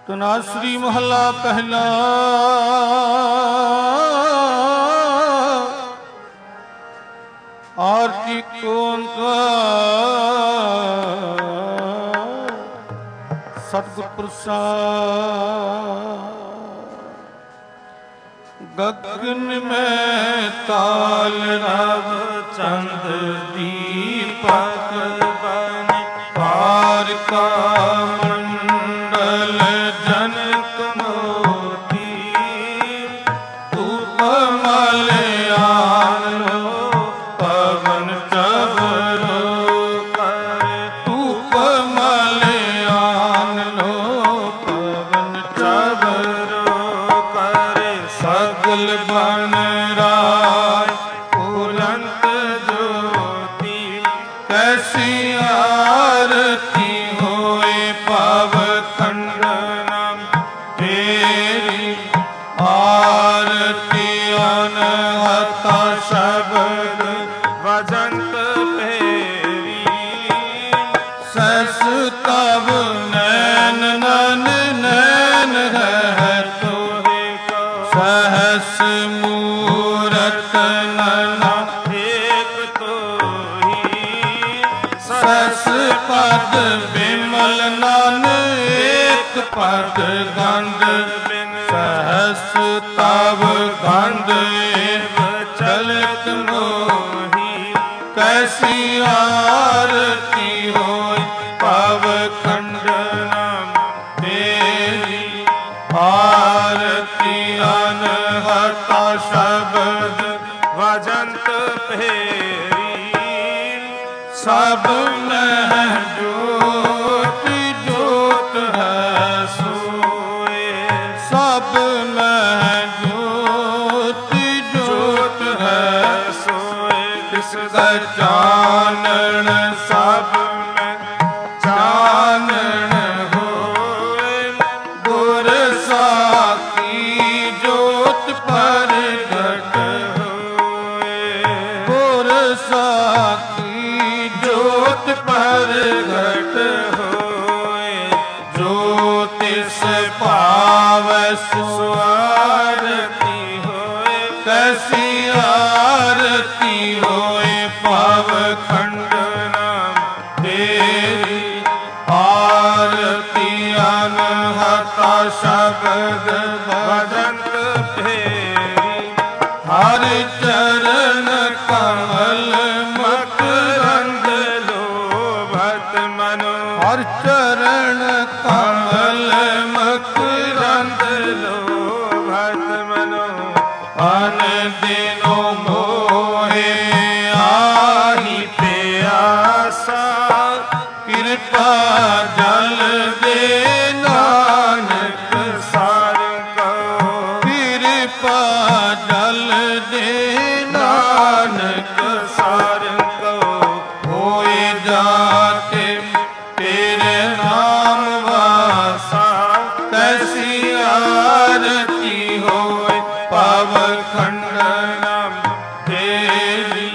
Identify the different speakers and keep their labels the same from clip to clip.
Speaker 1: ਧਨਾਸਰੀ ਮਹੱਲਾ ਪਹਿਲਾ। ਆਰਤੀ ਓੰਕਾਰ ਸਤਿਗੁਰ ਪ੍ਰਸਾਦ। ਗਗਨ ਮੈਂ ਤਾਲ ਰਵ ਚੰਦ ਦੀਪਕ ਬਨ ਪਾਰ ਕਾ ਮੰਡਲ ਜਨਕ ਮੋਤੀ ਧੂਪ ਮਲਿਆਨੋ ਪਵਨ ਚਬਰੋ ਕਰ ਧੂਪ ਮਲਿਆਨੋ ਪਵਨ ਚਬਰੋ ਕਰ ਸਗਲ ਬਨ ਰਾਜ ਉਲੰਤ ਜੋਤੀ ਕੈਸੀ ਆਰਤੀ ਹੋਏ ਪਵ ਖੰਡਨਮ ਤੇਰੀ ਆਰਤੀ ਅਨਹਤਾ ਸ਼ਬਦ ਵਜੰਤ ਭੇਰੀ ਸਸ ਤਵ ਨੈਨ ਨਨ ਨੈਨ ਹੈ ਤੋਹਿ ਸਹਸ ਮੂਰਤ ਨਨਾ ਏਕ ਤੋਹੀ ਸਸ ਪਦ ਬਿਮਲ ਨਨ ਏਕ ਪਦ ਗੰਧ ਸਹਸ ਤਵ ਗੰਧ ਏਵ ਚਲਤ ਮੋਹੀ ਕੈਸੀ ਆਰਤੀ ਹੋਈ ਪਵ ਖੰਡਨਮ ਤੇਰੀ ਆਰਤੀ ਅਨਹਤਾ ਸ਼ਬਦ ਵਜੰਤ ਭੇਰੀ ਸਭ ਮਹਿ ਜੋਤ ਜੋਤ ਹੈ ਸੋਏ ਸਭ ਮਹਿ ਜੋਤ ਜੋਤ ਹੈ ਸੋਏ ਤਿਸ ਦਾ ਚਾਨਣ ਸਭ ਮੈਂ ਚਾਨਣ ਹੋਏ ਗੁਰ ਸਾਖੀ ਜੋਤ ਪ੍ਰਗਟ ਹੋਏ ਗੁਰ ਸਾਖੀ ਜੋਤ ਪ੍ਰਗਟ ਹੋਏ ਜੋ ਤਿਸ ਭਾਵੈ ਸੁਆਰਤੀ ਹੋਏ ਕੈਸੀ ਆਰਤੀ ਹੋਏ ਪਵ ਖੰਡਨਮ ਤੇਰੀ ਆਰਤੀ ਅਨਹਤਾ ਸ਼ਬਦ ਵਜੰਤ ਭੇਰੀ ਹਰ ਚਰਨ ਕਮਲ ਮਕਰੰਦ ਲੋਭਤ ਮਨੋ ਹਰ ਚਰਨ ਕਮਲ ਮਕਰੰਦ ਲੋਭਤ ਮਨੋ ਅਨ ਦਿਨੋ ਮੋਹੇ ਆਹੀ ਪਿਆਸਾ ਕਿਰਪਾ ਜਲ ਦੇ ਨਾਨਕ ਸਾਰ ਕੋ ਕਿਰਪਾ ਜਲ ਦੇ ਨਾਨਕ ਸਾਰ ਕੋ ਹੋਏ ਜਾਤੇ ਤੇਰੇ ਨਾਮ ਵਾਸਾ ਕੈਸੀ ਆਰਤੀ ਹੋਏ ਪਵ ਖੰਡਨਮ ਤੇਰੀ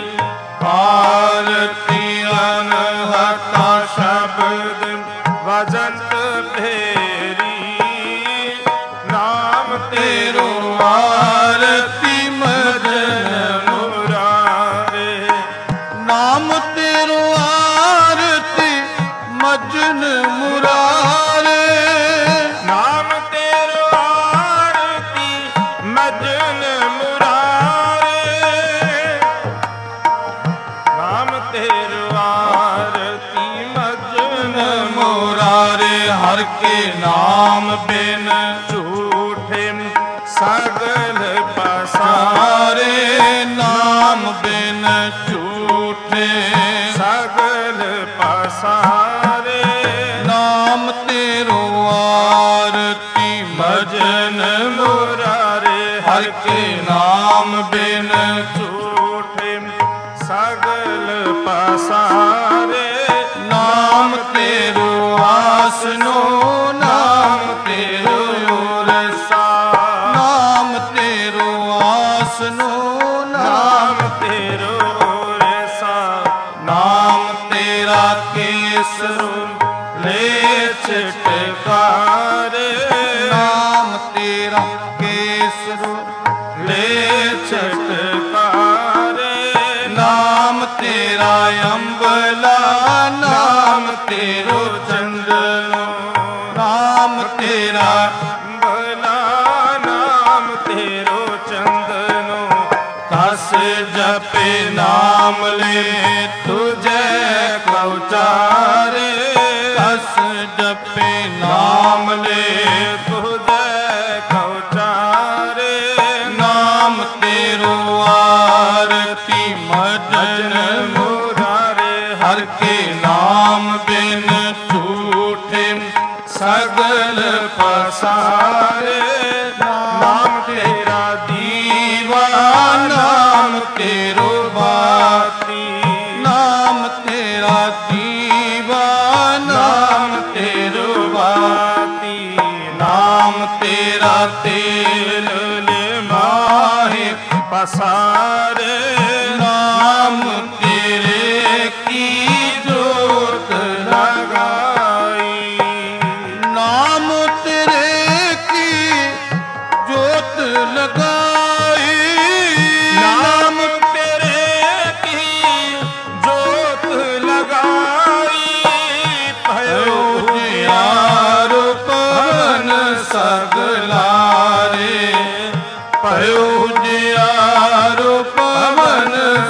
Speaker 1: ਆਰਤੀ ਅਨਹਤਾ ਸ਼ਬਦ ਵਜੰਤ ਭੇਰੀ ਨਾਮ ਤੇਰੋ ਆਰਤੀ ਮਦਨ ਮੁਰਾਰੇ ਨਾਮ ਤੇਰੋ ਆਰਤੀ ਮਜਨ ਮੁਰਾਰੇ ਨਾਮ ਤੇਰੋ ਆਰਤੀ ਮਜਨ ਮੁਰਾਰੇ ਨਾਮ ਤੇਰੋ ਆਰਤੀ ਮਜਨ ਮੁਰਾਰੇ ਹਰ ਕੇ ਨਾਮ ਬਿਨ ਝੂਠੇ ਸਗਲ ਪਸਾਰੇ ਨਾਮ ਬਿਨ ਝੂਠੇ ਸਗਲ ਪਸਾਰੇ ਨਾਮ ਤੇਰੋ ਆਰਤੀ ਭਜਨ ਮੁਰਾਰੇ ਹਰ ਕੇ ਨਾਮ ਬਿਨ ਝੂਠੇ ਸਗਲ ਪਸਾਰੇ ਨਾਮ ਤੇਰੋ ਆਸਨੋ ਨਾਮ ਤੇਰੋ
Speaker 2: ਨਾਮ ਤੇਰਾ
Speaker 1: ਭਲਾ ਨਾਮ ਤੇਰੋ ਚੰਦਨੋ ਕਸ ਜਪੇ ਨਾਮ ਲੈ ਤੁਝੇ ਕਉ ਚਾਰੇ
Speaker 2: ਕਸ ਜਪੇ
Speaker 1: ਨਾਮ ਲੈ ਤੁਝੇ ਕਉ ਚਾਰੇ
Speaker 2: ਨਾਮ ਤੇਰੋ ਆਰਤੀ ਮਜਨ
Speaker 1: ਮੁਰਾਰੇ
Speaker 2: ਹਰ ਕੇ ਨਾਮ ਬਿਨ ਝੂਠੇ ਸਗਲ ਪਸਾਰੇ
Speaker 1: ਨਾਮ ਤੇਰਾ
Speaker 2: ਦੀਵਾ ਨਾਮ ਤੇਰੋ ਬਾਤੀ ਨਾਮ ਤੇਰਾ ਦੀਵਾ ਨਾਮ ਤੇਰੋ ਬਾਤੀ ਨਾਮ ਤੇਰਾ ਤੇਲ ਲੈ ਮਾਹੇ
Speaker 1: ਪਸਾਰੇ
Speaker 2: ਨਾਮ ਤੇਰੇ ਕੀ ਜੋਤ
Speaker 1: ਲਗਾਈ
Speaker 2: ਨਾਮ ਤੇਰੇ ਕੀ ਜੋਤ ਲਗਾਈ
Speaker 1: ਨਾਮ ਤੇਰੇ ਕੀ ਜੋਤ ਲਗਾਈ ਭਇਓ
Speaker 2: ਜਿਆਰ ਪਵਨ ਸਗਲਾਰੇ ਭਇਓ ਜਿਆਰ ਪਵਨ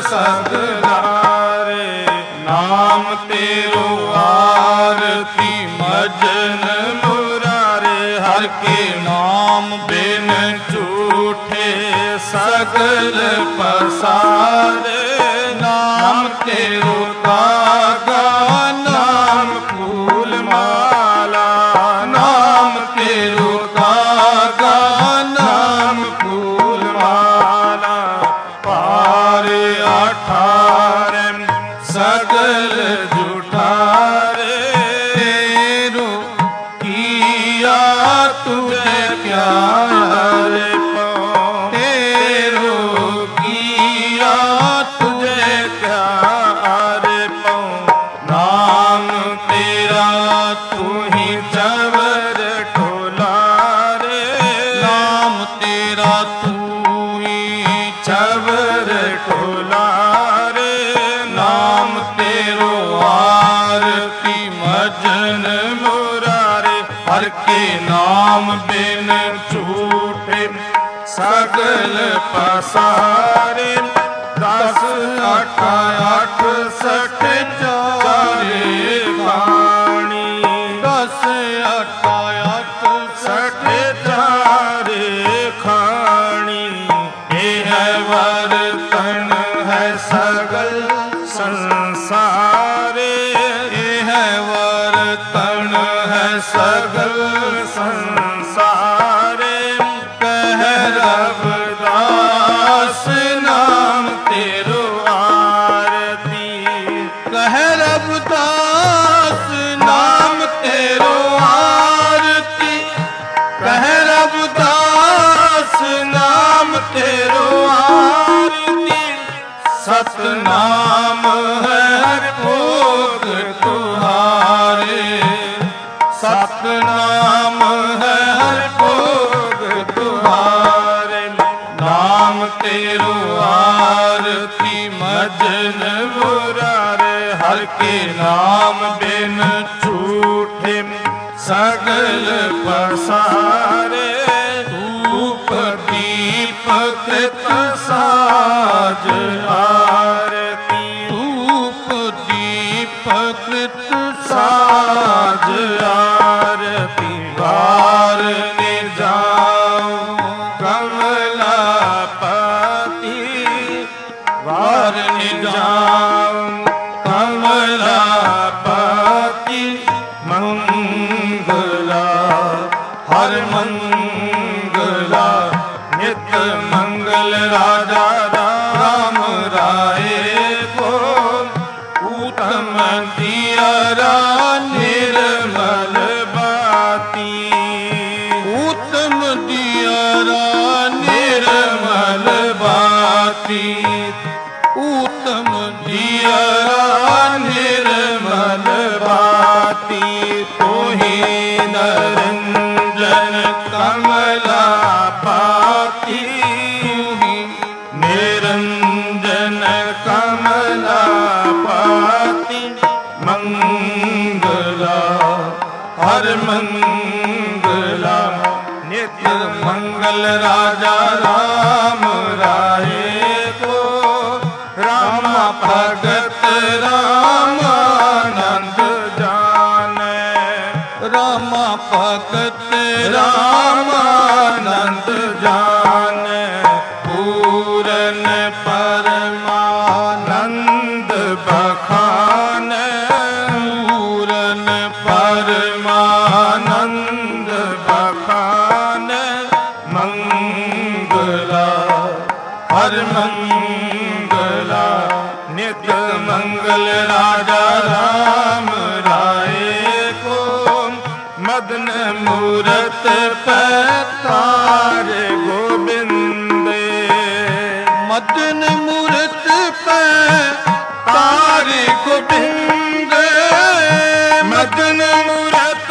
Speaker 2: ਸਗਲਾਰੇ ਨਾਮ ਤੇਰੋ ਆਰਤੀ ਮਜਨ
Speaker 1: ਮੁਰਾਰੇ
Speaker 2: ਹਰ ਕੇ ਨਾਮ ਬਿਨ ਝੂਠੇ ਸਗਲ ਪਸਾਰੇ ਨਾਮ ਤੇਰੋ ਤਾਗਾ ਨਾਮ ਫੂਲ ਮਾਲਾ ਨਾਮ ਤੇਰੋ ਤਾਗਾ ਨਾਮ ਫੂਲ ਮਾਲਾ ਪਾਰੇ ਅਠਾਰੇ ਸਗਲ ਜੁਠਾਰੇ ਤੇਰੋ ਕੀਆ ਤੁਝੇ ਪਿਆਰੇ ਪਉ ਤੇਰੋ ਕੀਆ ਤੁਝੇ
Speaker 1: ਪਿਆਰੇ ਪਉ
Speaker 2: ਨਾਮ ਤੇਰਾ
Speaker 1: ਤੂੰ ਹੀ ਚਵਰ ਢੋਲਾਰੇ
Speaker 2: ਨਾਮ ਤੇਰਾ ਤੂੰ ਹੀ
Speaker 1: ਚਵਰ ਢੋਲਾਰੇ
Speaker 2: ਨਾਮ ਤੇਰੋ ਆਰਤੀ ਮਜਨ
Speaker 1: ਮੁਰਾਰੇ
Speaker 2: ਹਰ ਕੇ ਨਾਮ ਬਿਨ ਝੂਠੇ
Speaker 1: ਸਗਲ ਪਸਾਰੇ 10 8 68 ਚਾਰੇ ਖਾਣੀ
Speaker 2: 10 8
Speaker 1: ਸਠੇ ਚਾਰੇ ਖਾਣੀ ਇਹ ਹੈ ਵਰਤਨ ਹੈ ਸਗਲ ਸੰਸਾਰੇ
Speaker 2: ਇਹ ਹੈ ਵਰਤਨ ਹੈ
Speaker 1: ਸਗਲ ਸੰਸਾਰੇ ਕਹਿ ਰਵਿਦਾਸ ਨਾਮ ਤੇਰੋ ਆਰਤੀ
Speaker 2: ਕਹਿ ਰਬਦਾਸ ਨਾਮ ਤੇਰੋ ਆਰਤੀ ਕਹਿ ਰਬਦਾਸ ਨਾਮ ਤੇਰੋ ਆਰਤੀ ਸਤਨਾਮ ਹੈ ਭੋਗ ਤੁਹਾਰੇ ਸਤਨਾਮ ਹੈ ਭੋਗ ਤੁਹਾਰੇ ਨਾਮ ਤੇਰੋ ਆਰਤੀ ਮਜਨ ਮੁਰਾਰੇ ਹਰ ਕੇ ਨਾਮ ਬਿਨ ਝੂਠੇ ਸਗਲ ਪਸਾਰੇ ਧੂਪ ਦੀਪਕ ਸਾਜ ਆਰਤੀ ਧੂਪ ਦੀਪਕ ਸਾਜ ਆਰਤੀ ਵਾਰ ਨੇ ਜਾਉ ਕਮਲਾਪਤੀ ਵਾਰ ਨੇ ਜਾਉ ਕਮਲਾਪਤੀ ਮੰਗਲਾ ਹਰ ਮੰਗਲਾ ਨਿਤ ਮੰਗਲ ਰਾਜਾ ਰਾਮ ਰਾਏ ਕੋ ਊਤਮ ਦੀਆਰਾ ਨਿਰਮਲ ਬਾਤੀ ਊਤਮ ਦੀਆਰਾ ਨਿਰਮਲ ਬਾਤੀ ਊਤਮ ਦੀਆਰਾ ਨਿਰਮਲ ਬਾਤੀ ਤੋਹੀ ਨਰੰਜਨ ਕਾ मंगला नित्य मंगल राजा राम राये को राम भगत रामानंद जाने राम भगत रामानंद जाने पूरन परमानंद बखाने पूरन परमानंद बखाने मंगला हर मंगला नित्य मंगल राजा राम राये को मदन मूरत पैतार गोबिंदे मदन मूरत पैतार गोबिंदे मदन मूरत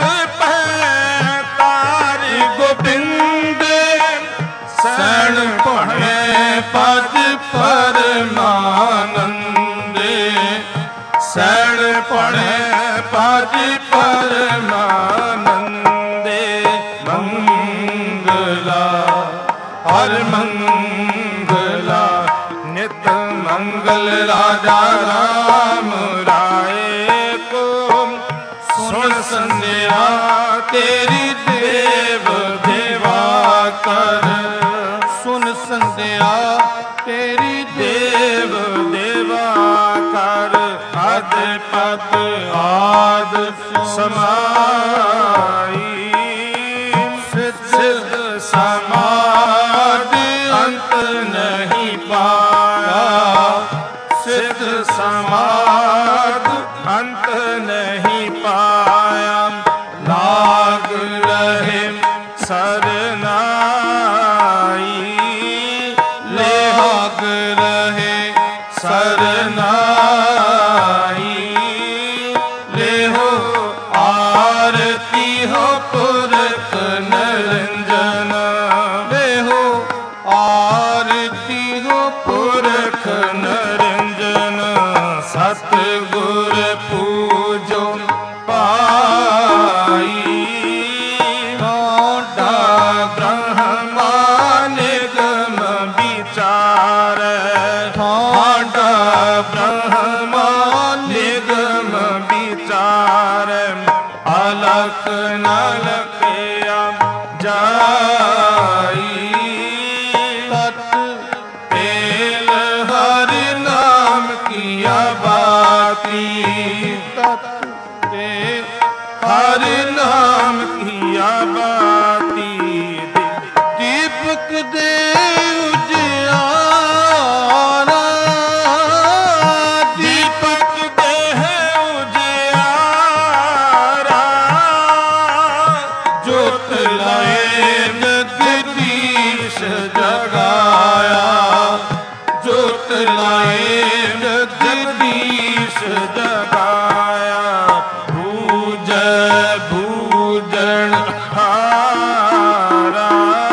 Speaker 2: पैतार गोबिंदे सैण पढ़े पद परमानंदे सैण पढ़े पद परमानंदे मंगला हर मंगला नित्य मंगल राजा राम राये को सुन संध्या तेरी देव देवा कर सुन संध्या तेरी देव देवा कर अद पद आद समाई सिद्ध समाधि अंत नहीं पाया सिद्ध समाधि अंत नहीं पाया लाग रहे सरनाई लाग रहे सरनाई ले हो आरती हो पुरख निरंजन ले हो आरती हो पुरख निरंजन सतगुर पूजो पाई मोटा ब्रह्मा निगम विचार मोटा ब्रह्मा निगम विचार अलख नलखया जाई तत् तेल हरि नाम किया बाती तत् तेल हरि नाम किया बाती दीपक दे उजियारा दीपक दे उजियारा ज्योत लाए जगदीश जगाया ज्योत लाए जगदीश जगाया भूज भूजन हारा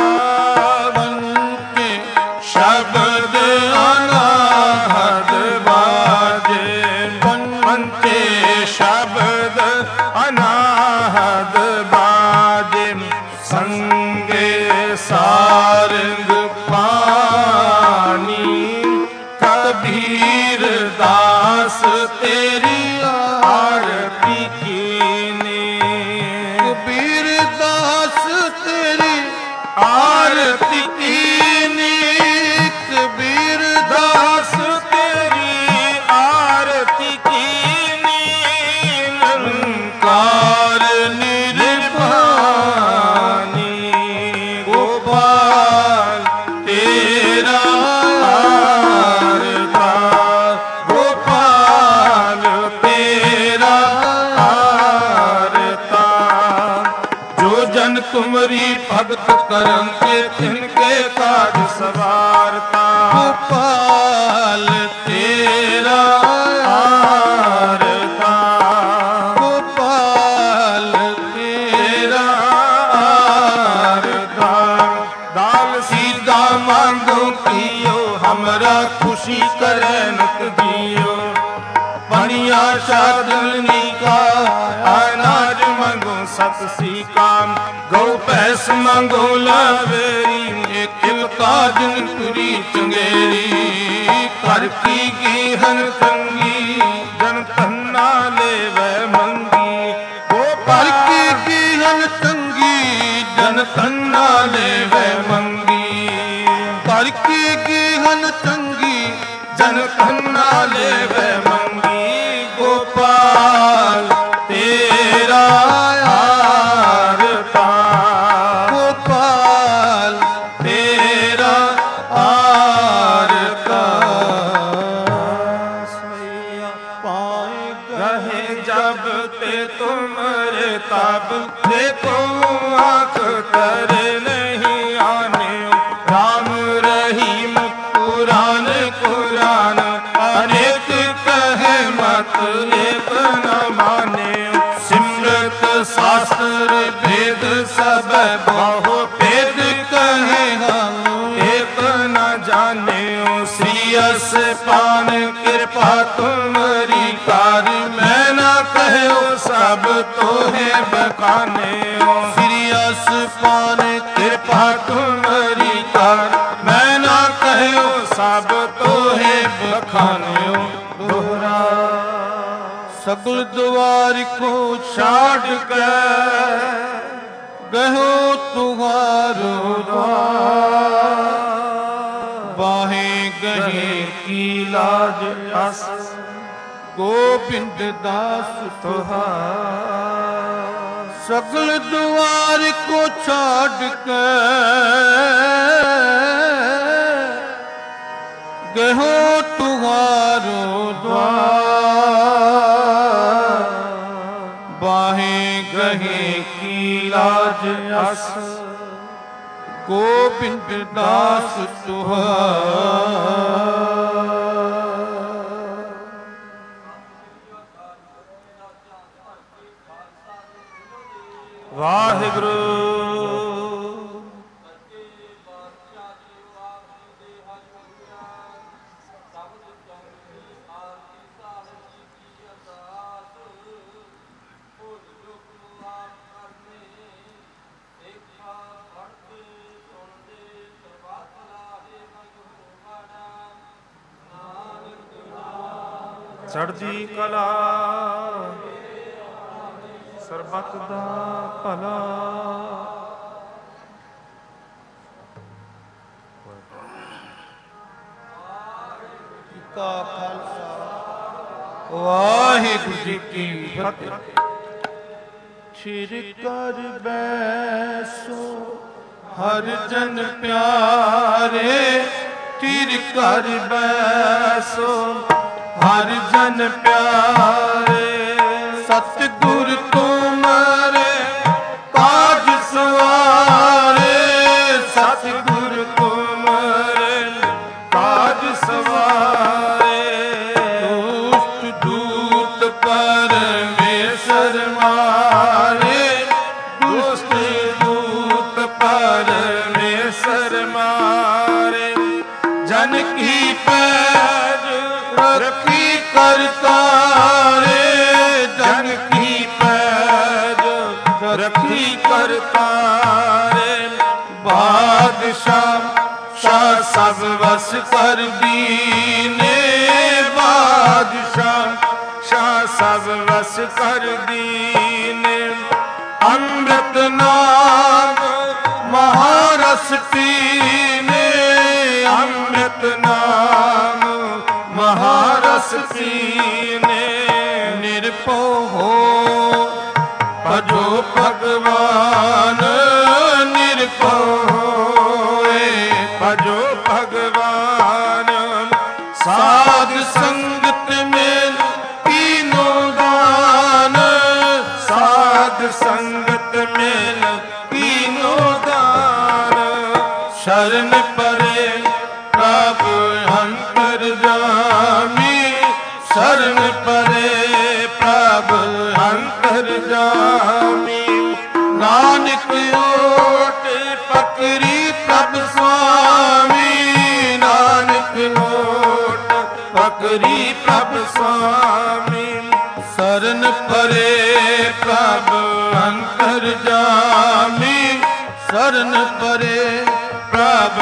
Speaker 2: बनके शब्द अनाहद बाजे बनके शब्द अनाहद बाजे संगे सारंग पानी कबीर दास तेरी आरती कीनी कबीर दास तेरी आरती कीनी कबीर दास तेरी आरती कीनी निरंकार निर्वाणी गोपाल तेरा आरता गोपाल तेरा आरता जो जन तुमरी भगत करंगे तिनके काज सवारता गोपाल तेरा आरता गोपाल तेरा आरता दाल सीधा मांगो कियो हमरा खुशी करे नक दियो पनिया शादनी का अनाज मांगो सत
Speaker 1: सत सी काम गौ पैस मंगो लावेरी
Speaker 2: एक काजन तुरी चंगेरी कर की गीहन तंगी
Speaker 1: जन धन्ना ले वह मंगी
Speaker 2: कर की गीहन तंगी जन धन्ना ले वह मंगी कर की गीहन तंगी
Speaker 1: जन धन्ना ले वह मंगी गोपाल तेरा आरता
Speaker 2: गोपाल
Speaker 1: तेरा आरता
Speaker 2: पाए
Speaker 1: रहे जब ते तुमरे तब देखो आँख करे नहीं आने राम रहीम कुरान कुरान अनेक कहे मत एक न माने सिमरत शास्त्र वेद सब बहु वेद कहे हम एक न जाने श्री अस पान कृपा तुम्हारी कार मैं न कहो सब तो है बखाने
Speaker 2: श्री अस पान
Speaker 1: कृपा तुम्हारी कार मैं न कहो सब तो है बखाने दोहरा
Speaker 2: सगल द्वार को
Speaker 1: छाड़ कर
Speaker 2: गहो तुम्हारो द्वार बाहे गहे
Speaker 1: की लाज अस
Speaker 2: गोविंद दास
Speaker 1: तुहार
Speaker 2: सगल द्वार को छाड़ के गहो तुम्हारो द्वार बाहे गहे की लाज अस गोविंद दास तुहार
Speaker 1: वाहिगुरु चढ़दी कला ਸਰਬੱਤ ਦਾ ਭਲਾ
Speaker 2: ਕਾ ਖਾਲਸਾ ਵਾਹਿਗੁਰੂ ਜੀ ਕੀ ਫਤਿਹ ਛਿਰ ਕਰ ਬੈਸੋ ਹਰ ਜਨ ਪਿਆਰੇ ਤਿਰ ਕਰ ਬੈਸੋ ਹਰ ਜਨ ਪਿਆਰੇ ਸਤਿਗੁਰ ਤੁਮਰੇ ਕਾਜ ਸਵਾਰੇ
Speaker 1: ਸਤਿਗੁਰ ਤੁਮਰੇ ਕਾਜ ਸਵਾਰੇ
Speaker 2: ਦੁਸ਼ਟ ਦੂਤ ਪਰਮੇਸ਼ਰ ਮਾਰੇ
Speaker 1: ਦੁਸ਼ਟ ਦੂਤ ਪਰਮੇਸ਼ਰ ਮਾਰੇ ਜਨ ਕੀ ਪੈਜ
Speaker 2: ਰੱਖੀ ਕਰਤਾਰੇ
Speaker 1: ਜਨ ਕੀ ਪੈਜ ਰੱਖੀ ਕਰਤਾਰੇ
Speaker 2: ਬਾਦਸ਼ਾਹ ਸ਼ਾਹ ਸਭ ਵਸ ਕਰ ਦੀਨੇ ਬਾਦਸ਼ਾਹ
Speaker 1: ਸ਼ਾਹ ਸਭ ਵਸ ਕਰ ਦੀਨੇ
Speaker 2: ਅੰਮ੍ਰਿਤ ਨਾਮ ਮਹਾਰਸ ਪੀਨੇ
Speaker 1: ਅੰਮ੍ਰਿਤ ਨਾਮ ਮਹਾਰਸ ਪੀਨੇ
Speaker 2: ਨਿਰਭਉ ਹੋ ਭਜੋ ਭਗਵਾਨ ਨਿਰਭਉ ਹੋਏ
Speaker 1: ਭਜੋ ਭਗਵਾਨ
Speaker 2: ਸਾਧ ਸੰਗਤ ਮੇਲ ਕੀਨੋ ਦਾਨ
Speaker 1: ਸਾਧ ਸੰਗਤ ਮੇਲ ਕੀਨੋ ਦਾਨ
Speaker 2: ਸ਼ਰਨ ਪਰੇ ਪ੍ਰਭ ਅੰਤਰ ਜਾਮੀ ਸ਼ਰਨ ਪਰੇ ਪ੍ਰਭ ਅੰਤਰ ਜਾਮੀ ਨਾਨਕ ਓਟ ਪਕਰੀ ਪ੍ਰਭ ਸੁਆਮੀ ਨਾਨਕ ਓਟ ਪਕਰੀ ਪ੍ਰਭ ਸੁਆਮੀ ਸ਼ਰਨ ਪਰੇ ਪ੍ਰਭ ਅੰਤਰ ਸਰਨ ਪਰੇ
Speaker 1: ਪ੍ਰਭ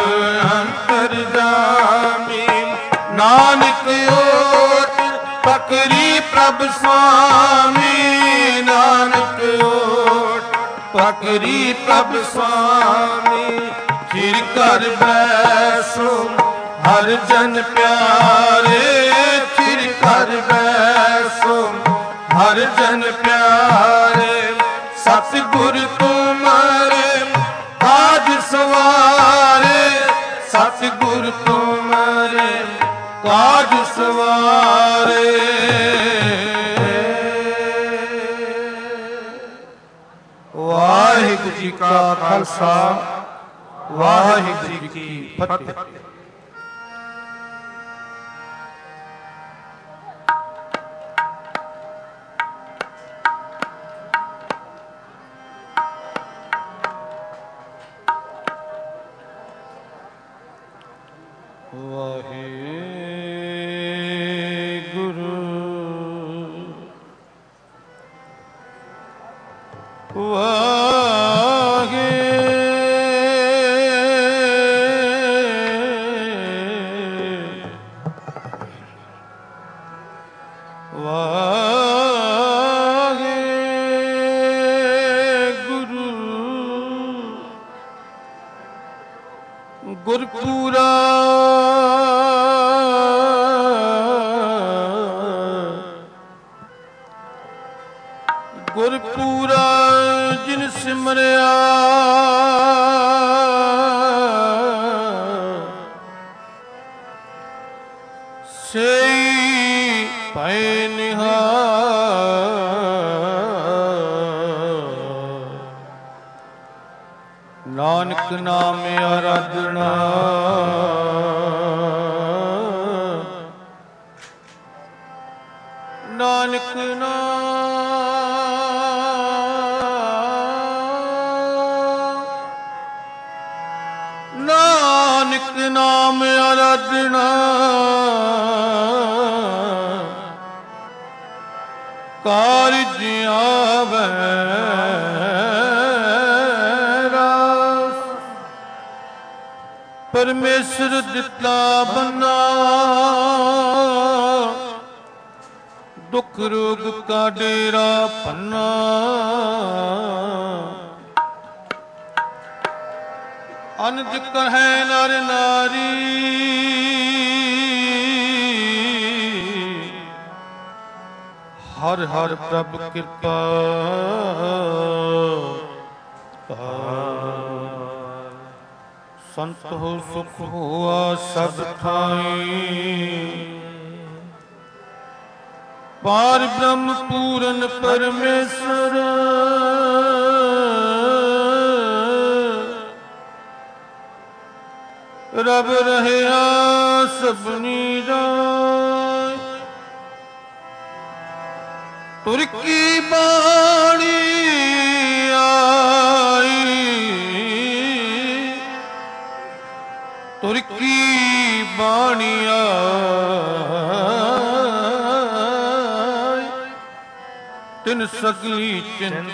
Speaker 1: ਅੰਤਰਜਾਮੀ
Speaker 2: ਨਾਨਕ ਓਟ ਪਕਰੀ ਪ੍ਰਭ ਸੁਆਮੀ ਨਾਨਕ ਓਟ ਪਕਰੀ ਪ੍ਰਭ ਸੁਆਮੀ ਚਿਰ ਘਰ ਬੈਸੋ ਹਰ ਜਨ ਪਿਆਰੇ ਚਿਰ ਘਰ ਬੈਸੋ ਹਰ ਜਨ ਪਿਆਰੇ ਸਤਿਗੁਰ ਤੁਮਰੇ ਕਾਜ ਸਵਾਰੇ ਸਤਿਗੁਰ ਤੁਮਰੇ ਕਾਜ ਸਵਾਰੇ। ਵਾਹਿਗੁਰੂ ਜੀ ਕਾ ਖਾਲਸਾ ਵਾਹਿਗੁਰੂ ਜੀ ਕੀ ਫਤਿਹ। ਗੁਰਪੂਰਾ ਗੁਰਪੂਰਾ ਜਿਨ ਸਿਮਰਿਆ ਸਈ ਭੈ ਨਿਹਾਲ। ਨਾਨਕ ਨਾਮ ਆਰਾਧਨਾ ਨਾਨਕ ਨਾਨਕ ਨਾਮ ਆਰਾਧਨਾ ਕਾਰਜ ਆਵੈ ਰਾਸ। ਪਰਮੇਸ਼ਰ ਦਿੱਤਾ ਬੰਨਾ ਦੁਖ ਰੋਗ ਕਾ ਡੇਰਾ ਪੰਨਾ। ਅਨਜ ਕਹੈ ਨਰ ਨਾਰੀ ਹਰ ਹਰ ਪ੍ਰਭ ਕਿਰਪਾ। ਸੰਤ ਹੋ ਸੁਖ ਹੋਆ ਸਭ ਥਾਈ ਪਾਰ ਬ੍ਰਹਮ ਪੂਰਨ ਪਰਮੇਸ਼ਰ। ਰਬ ਰਹਿਆ ਸਭਨੀ ਰਾਇ ਤੁਰ ਕੀ ਬਾਣੀ ਆਈ ਤੁਰ ਕੀ ਬਾਣੀ ਆਈ ਤਿਨ ਸਗਲੀ ਚਿੰਤ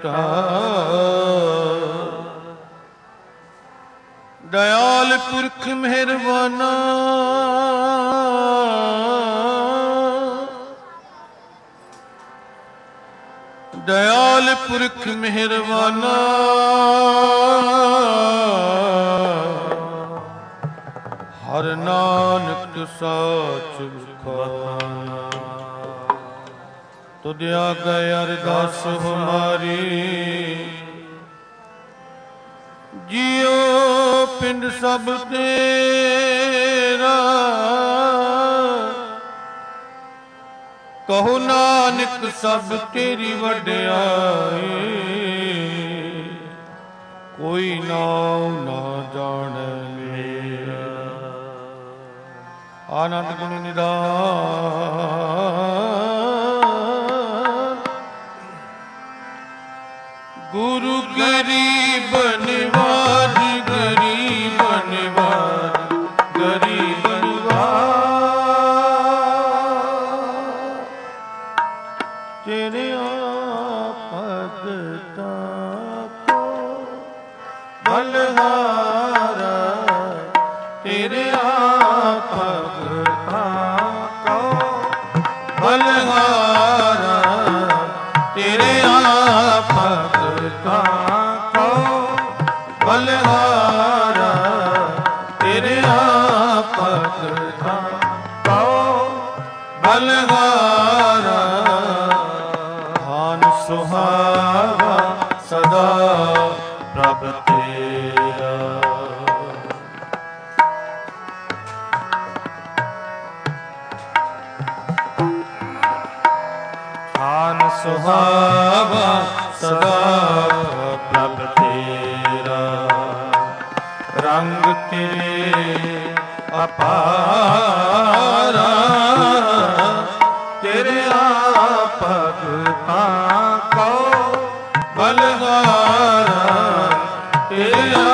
Speaker 2: ਮਿਟਾਈ। ਦਇਆਲ ਪੁਰਖ ਮਿਹਰਬਾਨਾ ਦਇਆਲ ਪੁਰਖ ਮਿਹਰਬਾਨਾ ਹਰ ਨਾਨਕ ਸਾਚ ਵਿਖਾਨਾ। ਤੁਧ ਆਗੇ ਅਰਦਾਸ ਹਮਾਰੀ ਜਿਉ ਪਿੰਡ ਸਭ ਤੇਰਾ ਕਹੋ ਨਾਨਕ ਸਭ ਤੇਰੀ ਵਡਿਆਈ। ਕੋਈ ਨਾਮ ਨਾ ਜਾਣੈ ਮੇਰਾ ਆਨੰਦ ਗੁਣ ਨਿਧਾਨ। ਗੁਰੂ ਗਰੀਬ ਨਿਵਾਜ ਗਰੀਬ ਨਿਵਾਜ ਗਰੀਬ ਨਿਵਾਜ ਤੇਰੇ ਭਗਤਾਂ ਕੋ ਬਲਹਾਰਾ ਤੇਰਿਆ ਭਗਤਾਂ ਕੋ ਬਲਹਾਰਾ ਤੇਰਿਆ ਭਗਤਾਂ ਕੋ ਬਲਹਾਰਾ ਤੇਰਿਆ ਭਗਤਾਂ ਕੋ ਬਲਹਾਰਾ ਧਨ ਸੁਹਾਵਾ ਸਦਾ ਪ੍ਰਭ ਤੇਰਾ ਧਨ ਸੁਹਾਵਾ ਸਦਾ ਪ੍ਰਭ ਤੇਰਾ ਰੰਗ ਤੇਰੇ ਅਪਾਰਾ ਤੇਰਿਆ ਭਗਤਾਂ ਕੋ ਬਲਹਾਰਾ ਤੇਰਿਆ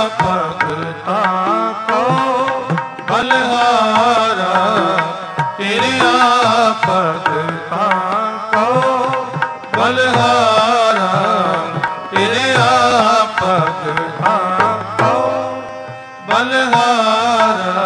Speaker 2: ਭਗਤਾਂ ਕੋ ਬਲਹਾਰਾ ਤੇਰਿਆ ਭਗਤਾਂ ਕੋ ਬਲਹਾਰਾ ਤੇਰਿਆ ਭਗਤਾਂ ਕੋ ਬਲਹਾਰਾ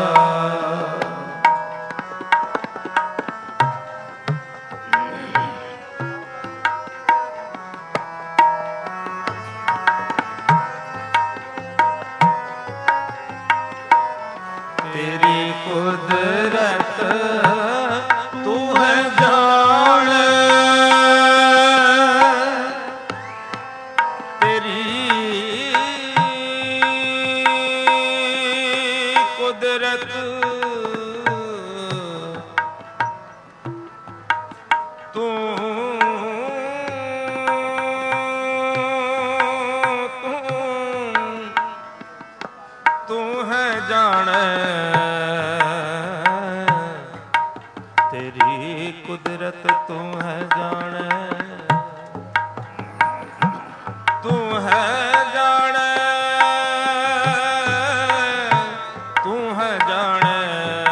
Speaker 2: ਤੇਰੀ ਕੁਦਰਤ ਤੂੰ ਹੈ ਜਾਣ ਤੇਰੀ ਕੁਦਰਤ ਤੂੰ ਹੈ ਜਾਣੈ ਤੇਰੀ ਕੁਦਰਤ ਤੂੰ ਹੈ ਜਾਣੈ ਤੂੰ ਹੈ ਜਾਣੈ ਤੂੰ ਹੈ ਜਾਣੈ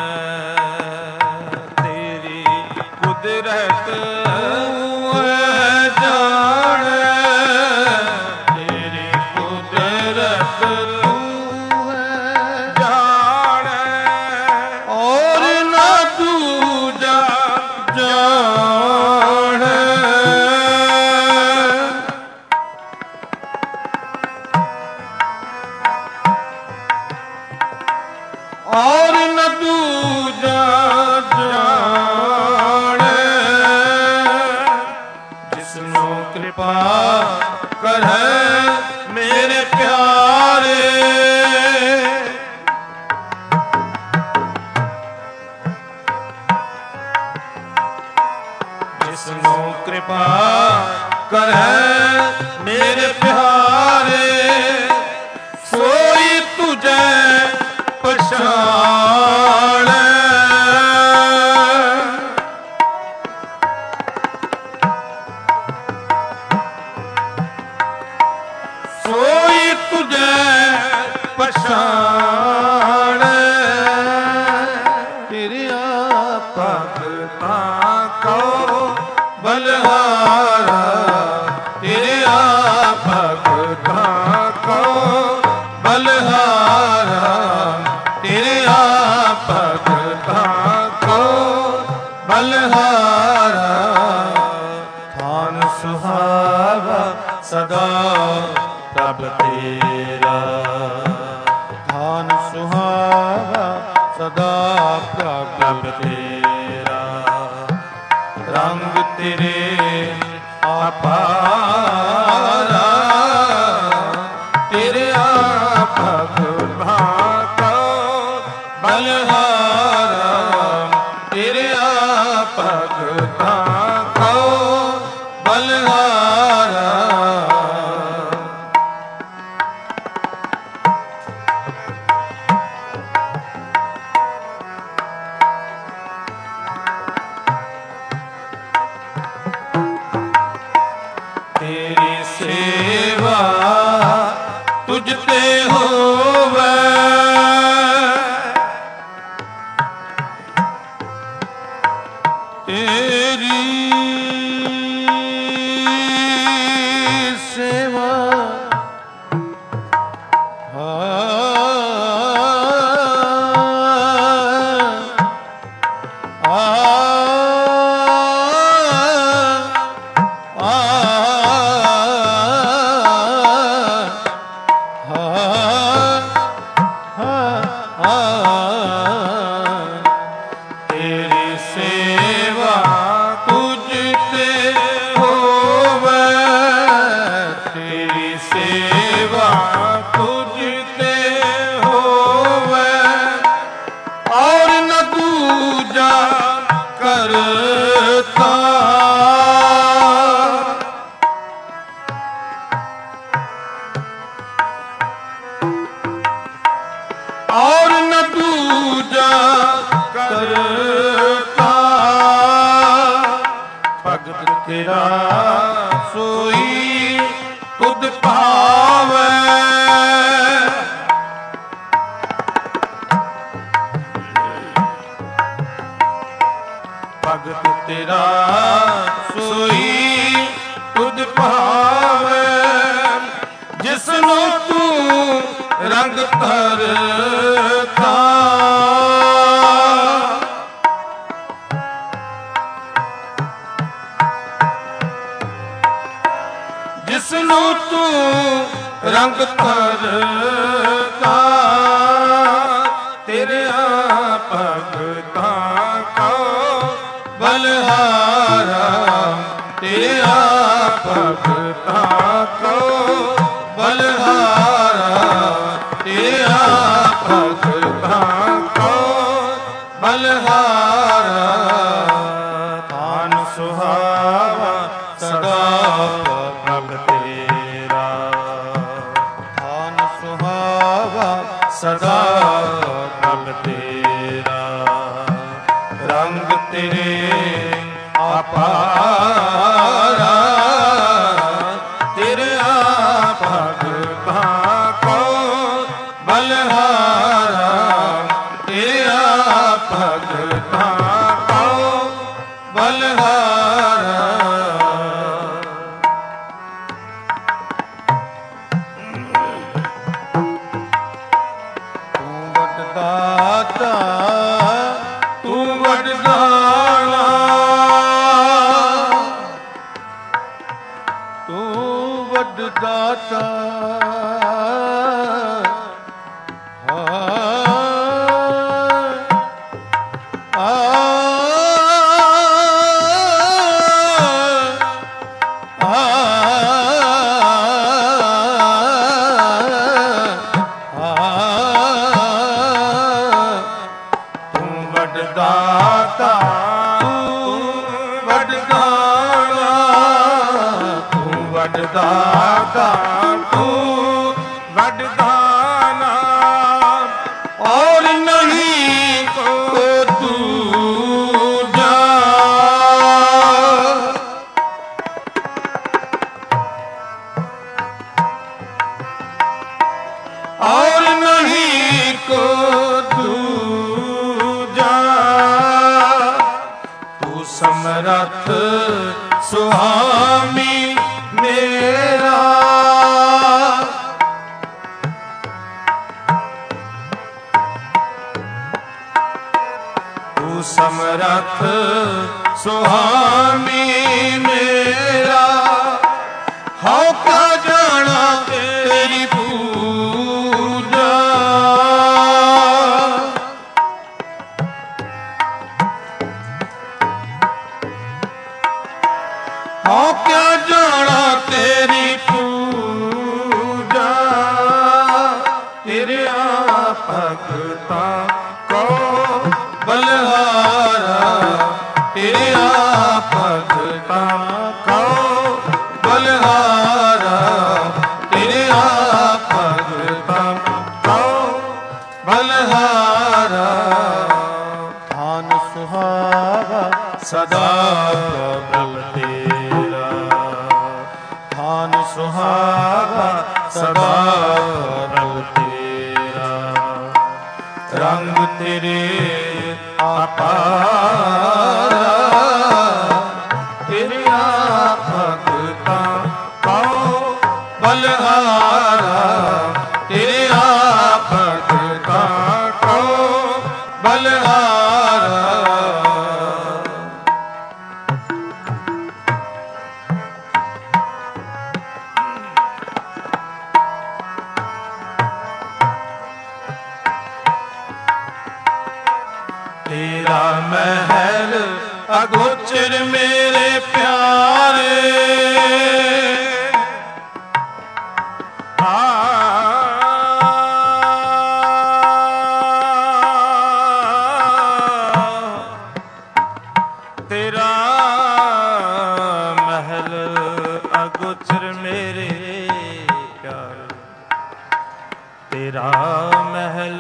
Speaker 2: ਤੇਰੀ ਕੁਦਰਤ ਤੂੰ ਹੈ ਜਾਣੈ ਤੇਰੀ ਕੁਦਰਤ ਤੂੰ ਹੈ ਜਾਣੈ ਔਰ ਨਾ ਦੂਜਾ ਜਾਣੈ ਔਰ ਨ ਦੂਜਾ ਜਾਣੈ ਜਿਸਨੂੰ ਕਿਰਪਾ ਕਰੈ ਮੇਰੇ ਪਿਆਰੇ ਜਿਸਨੂੰ ਕਿਰਪਾ ਕਰੈ ਮੇਰੇ ਪਿਆਰੇ ਸੋਈ ਤੁਝੈ ਪਛਾਣੈ ਸੋਈ ਤੁਝੈ ਪਛਾਣੈ ਤੇਰਿਆ ਭਗਤਾਂ ਕੋ ਬਲਹਾਰਾ ਤੇਰਿਆ ਭਗਤਾਂ ਕੋ ਬਲਹਾਰਾ ਤੇਰਿਆ ਭਗਤਾਂ ਕੋ ਬਲਹਾਰਾ ਧਨ ਸੁਹਾਵਾ ਸਦਾ ਪ੍ਰਭ ਤੇਰਾ ਧਨ ਸੁਹਾਵਾ ਸਦਾ ਪ੍ਰਭ ਤੇਰਾ ਰੰਗ ਤੇਰੇ ਅਪਾਰਾ ਤੇਰਿਆ ਭਗਤਾਂ ਕੋ ਬਲਹਾਰਾ ਤੇਰਿਆ ਭਗਤਾਂ ਕੋ ਬਲਹਾਰਾ ਤੇਰੀ ਸੇਵਾ ਤੁਝ ਤੇ ਹੋਵੇ ਤੇਰੀ ਸੇਵਾ ਤੇਰਾ ਸੋਈ ਤੁਧ ਭਾਵੈ। ਭਗਤ ਤੇਰਾ ਸੋਈ ਤੁਧ ਭਾਵੈ। ਜਿਸਨੂੰ ਤੂੰ ਰੰਗ ਧਰਤਾ, ਜਿਸਨੂੰ ਤੂੰ ਰੰਗ ਧਰਤਾ, ਤੇਰਿਆਂ ਭਗਤਾਂ ਕੋ ਬਲਿਹਾਰਾ, ਤੇਰਿਆਂ ਭਗਤਾਂ ਕੋ ਬਲਿਹਾਰਾ, ਤੇਰਿਆਂ ਭਗਤਾਂ ਕੋ ਬਲਿਹਾਰਾ। ਧਨ ਸੁਹਾਵਾ ਸਦਾ ਪ੍ਰਭ ਤੇਰਾ, ਧਨ ਸੁਹਾਵਾ ਸਦਾ ਪ੍ਰਭ ਤੇਰਾ। ਰੰਗ ਤੇਰੇ ਅਪਾਰਾ, ਤੇਰਿਆਂ ਭਗਤਾਂ ਕੋ ਬਲਿਹਾਰਾ, ਤੇਰਿਆਂ ਭਗਤਾਂ ਕੋ ਬਲਿਹਾਰਾ। ਤੂੰ ਵੱਡ ਦਾਤਾ, ਤੂੰ ਵੱਡ ਦਾਣਾ, ਤੂੰ ਵੱਡ ਦਾਤਾ। ਤੂੰ ਵੱਡ ਦਾਤਾ, ਤੂੰ ਵੱਡ ਦਾਣਾ, ਤੂੰ ਵੱਡ ਦਾਤਾ, ਤੂੰ ਵੱਡ ਦਾਣਾ। ਔਰ ਨਹੀਂ ਕੋ ਦੂਜਾ, ਔਰ ਨਹੀਂ ਕੋ ਦੂਜਾ। ਤੂੰ ਸਮਰੱਥ ਸੁਆਮੀ ਮੇਰਾ, ਤੂੰ ਸਮਰੱਥ ਸੁਆਮੀ ਮੇਰਾ। ਹਉ ਕਾ ਜਾਣਾ ਤੇਰੀ ਪੂਜਾ, ਹਉ ਕਿਆ ਜਾਣਾ ਤੇਰੀ ਪੂਜਾ। ਤੇਰਿਆਂ ਭਗਤਾਂ ਕੋ ਬਲਿਹਾਰਾ, ਤੇਰਿਆਂ ਭਗਤਾਂ ਕੋ ਬਲਿਹਾਰਾ, ਤੇਰਿਆਂ ਭਗਤਾਂ ਕੋ ਬਲਿਹਾਰਾ। ਧਨ ਸੁਹਾਵਾ ਸਦਾ ਪ੍ਰਭ ਤੇਰਾ, ਧਨ ਸੁਹਾਵਾ ਸਦਾ ਪ੍ਰਭ ਤੇਰਾ। ਰੰਗ ਤੇਰੇ ਅਪਾਰਾ, ਤੇਰਿਆਂ ਭਗਤਾਂ ਕੋ ਬਲਿਹਾਰਾ, ਤੇਰਿਆਂ ਭਗਤਾਂ ਕੋ ਬਲਿਹਾਰਾ। ਤੇਰਾ ਮਹਿਲ ਅਗੋਚਰ ਮੇਰੇ ਪਿਆਰੇ, ਤੇਰਾ ਮਹਿਲ ਅਗੋਚਰ ਮੇਰੇ ਪਿਆਰੇ, ਤੇਰਾ ਮਹਿਲ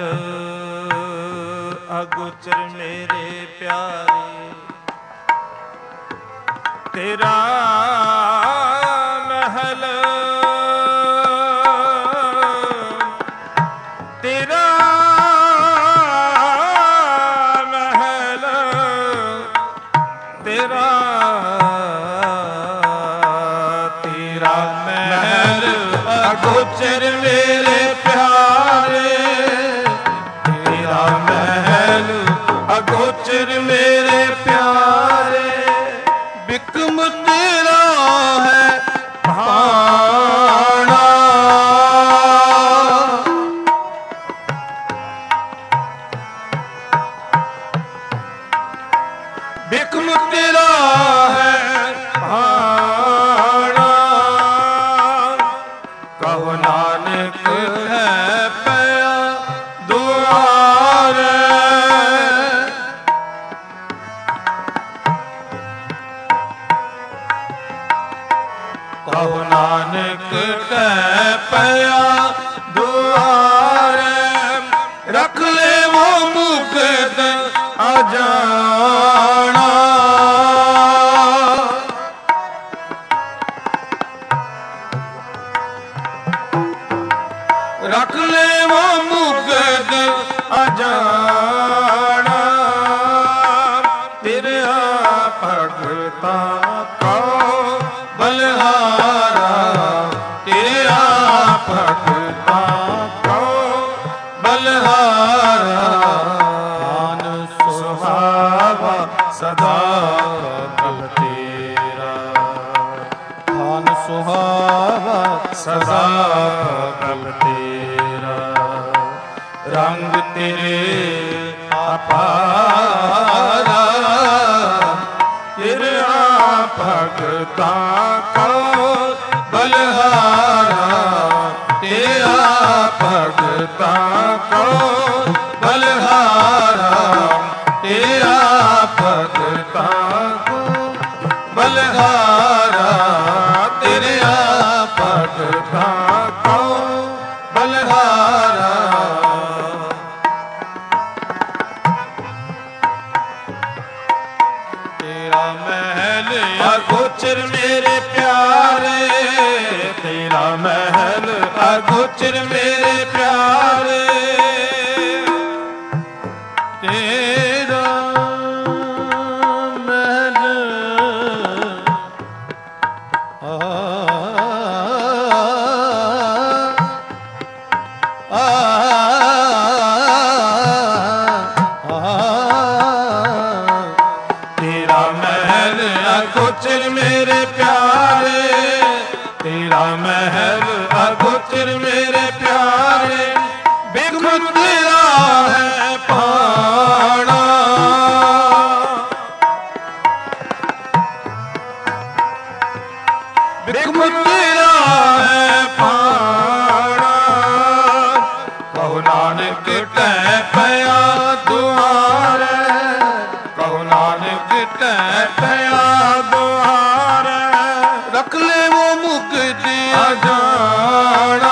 Speaker 2: ਅਗੋਚਰ ਮੇਰੇ ਪਿਆਰੇ।
Speaker 1: ਤੇਰਾ ਮਹਿਲ ਤੇਰਾ ਮਹਿਲ ਤੇਰਾ ਤੇਰਾ ਮਹਿਲ ਅਗੋਚਰ ਮੇਰੇ ਪਿਆਰੇ ਤੇਰਾ ਮਹਿਲ ਅਗੋਚਰ ਮੇਰੇ ਪਿਆਰੇ ਬਿਕਮ ਤੇਰਾ ਹੈ ਭਾਣਾ ਬਿਕਮ ਤੇਰਾ ਹੈ ਭਾਣਾ ਕਹੋ ਨਾਨਕ ਹੈ ਪਿਆ ਦੁਆਰੇ ਕਹੋ ਨਾਨਕ ਕਹਿ ਪਿਆ ਦੁਆਰੇ ਰੱਖ ਲੇਵੋ ਮੁਕਤ ਅਜਾਣਾ ਰੱਖ ਲੇਵੋ ਮੁਕਤ ਅਜਾਣਾ ਤੇਰਾ ਭਗਤਾਂ ਕੋ ਬਲਹਾਰਾ ਤੇਰਾ ਭਗਤਾਂ ਕੋ ਬਲਹਾਰਾ ਆਨ ਸੁਹਾਵਾ ਸਦਾ ਪ੍ਰਭ ਤੇਰਾ ਆਨ ਸੁਹਾਵਾ ਸਦਾ ਪ੍ਰਭ ਤੇਰਾ ਰੰਗ ਤੇਰੇ ਅਪਾਰਾ ਤੇਰਾ ਭਗਤਾਂ ਕੋ ਬਲਹਾਰਾ ਤੇਰਾ ਭਗਤਾਂ ਕੋ ਬਲਹਾਰਾ ਤੇਰਾ ਭਗਤਾਂ ਕੋ ਬਲਹਾਰਾ ਤੇਰਾ ਭਗਤਾਂ ਕੋ ਬਲਹਾਰਾ ਤੇਰਾ ਮਹਿਲ ਅਗੋਚਰ ਮੇਰੇ ਪਿਆਰੇ ਤੇਰਾ ਮਹਿਲ ਅਗੋਚਰ ਮੇਰੇ ਪਿਆਰੇ ਤੇਰਾ ਮਹਿਲ ਤੇਰਾ ਮਹਿਲ ਅਗੋਚਰ ਮੇਰੇ ਪਿਆਰੇ ਤੇਰਾ ਮਹਿਲ ਅਗੋਚਰ ਮੇਰੇ ਪਿਆਰੇ ਬਿਕਮ ਤੇਰਾ ਹੈ ਭਾਣਾ ਬਿਕਮ ਤੇਰਾ ਹੈ ਭਾਣਾ ਕਹੋ ਨਾਨਕ ਕਹਿ ਪਿਆ ਦੁਆਰੇ ਕਹੋ ਨਾਨਕ ਕਹਿ ਪਿਆ ਦੁਆਰੇ ਰੱਖ ਲੇਵੋ ਮੁਕਤ ਅਜਾਣਾ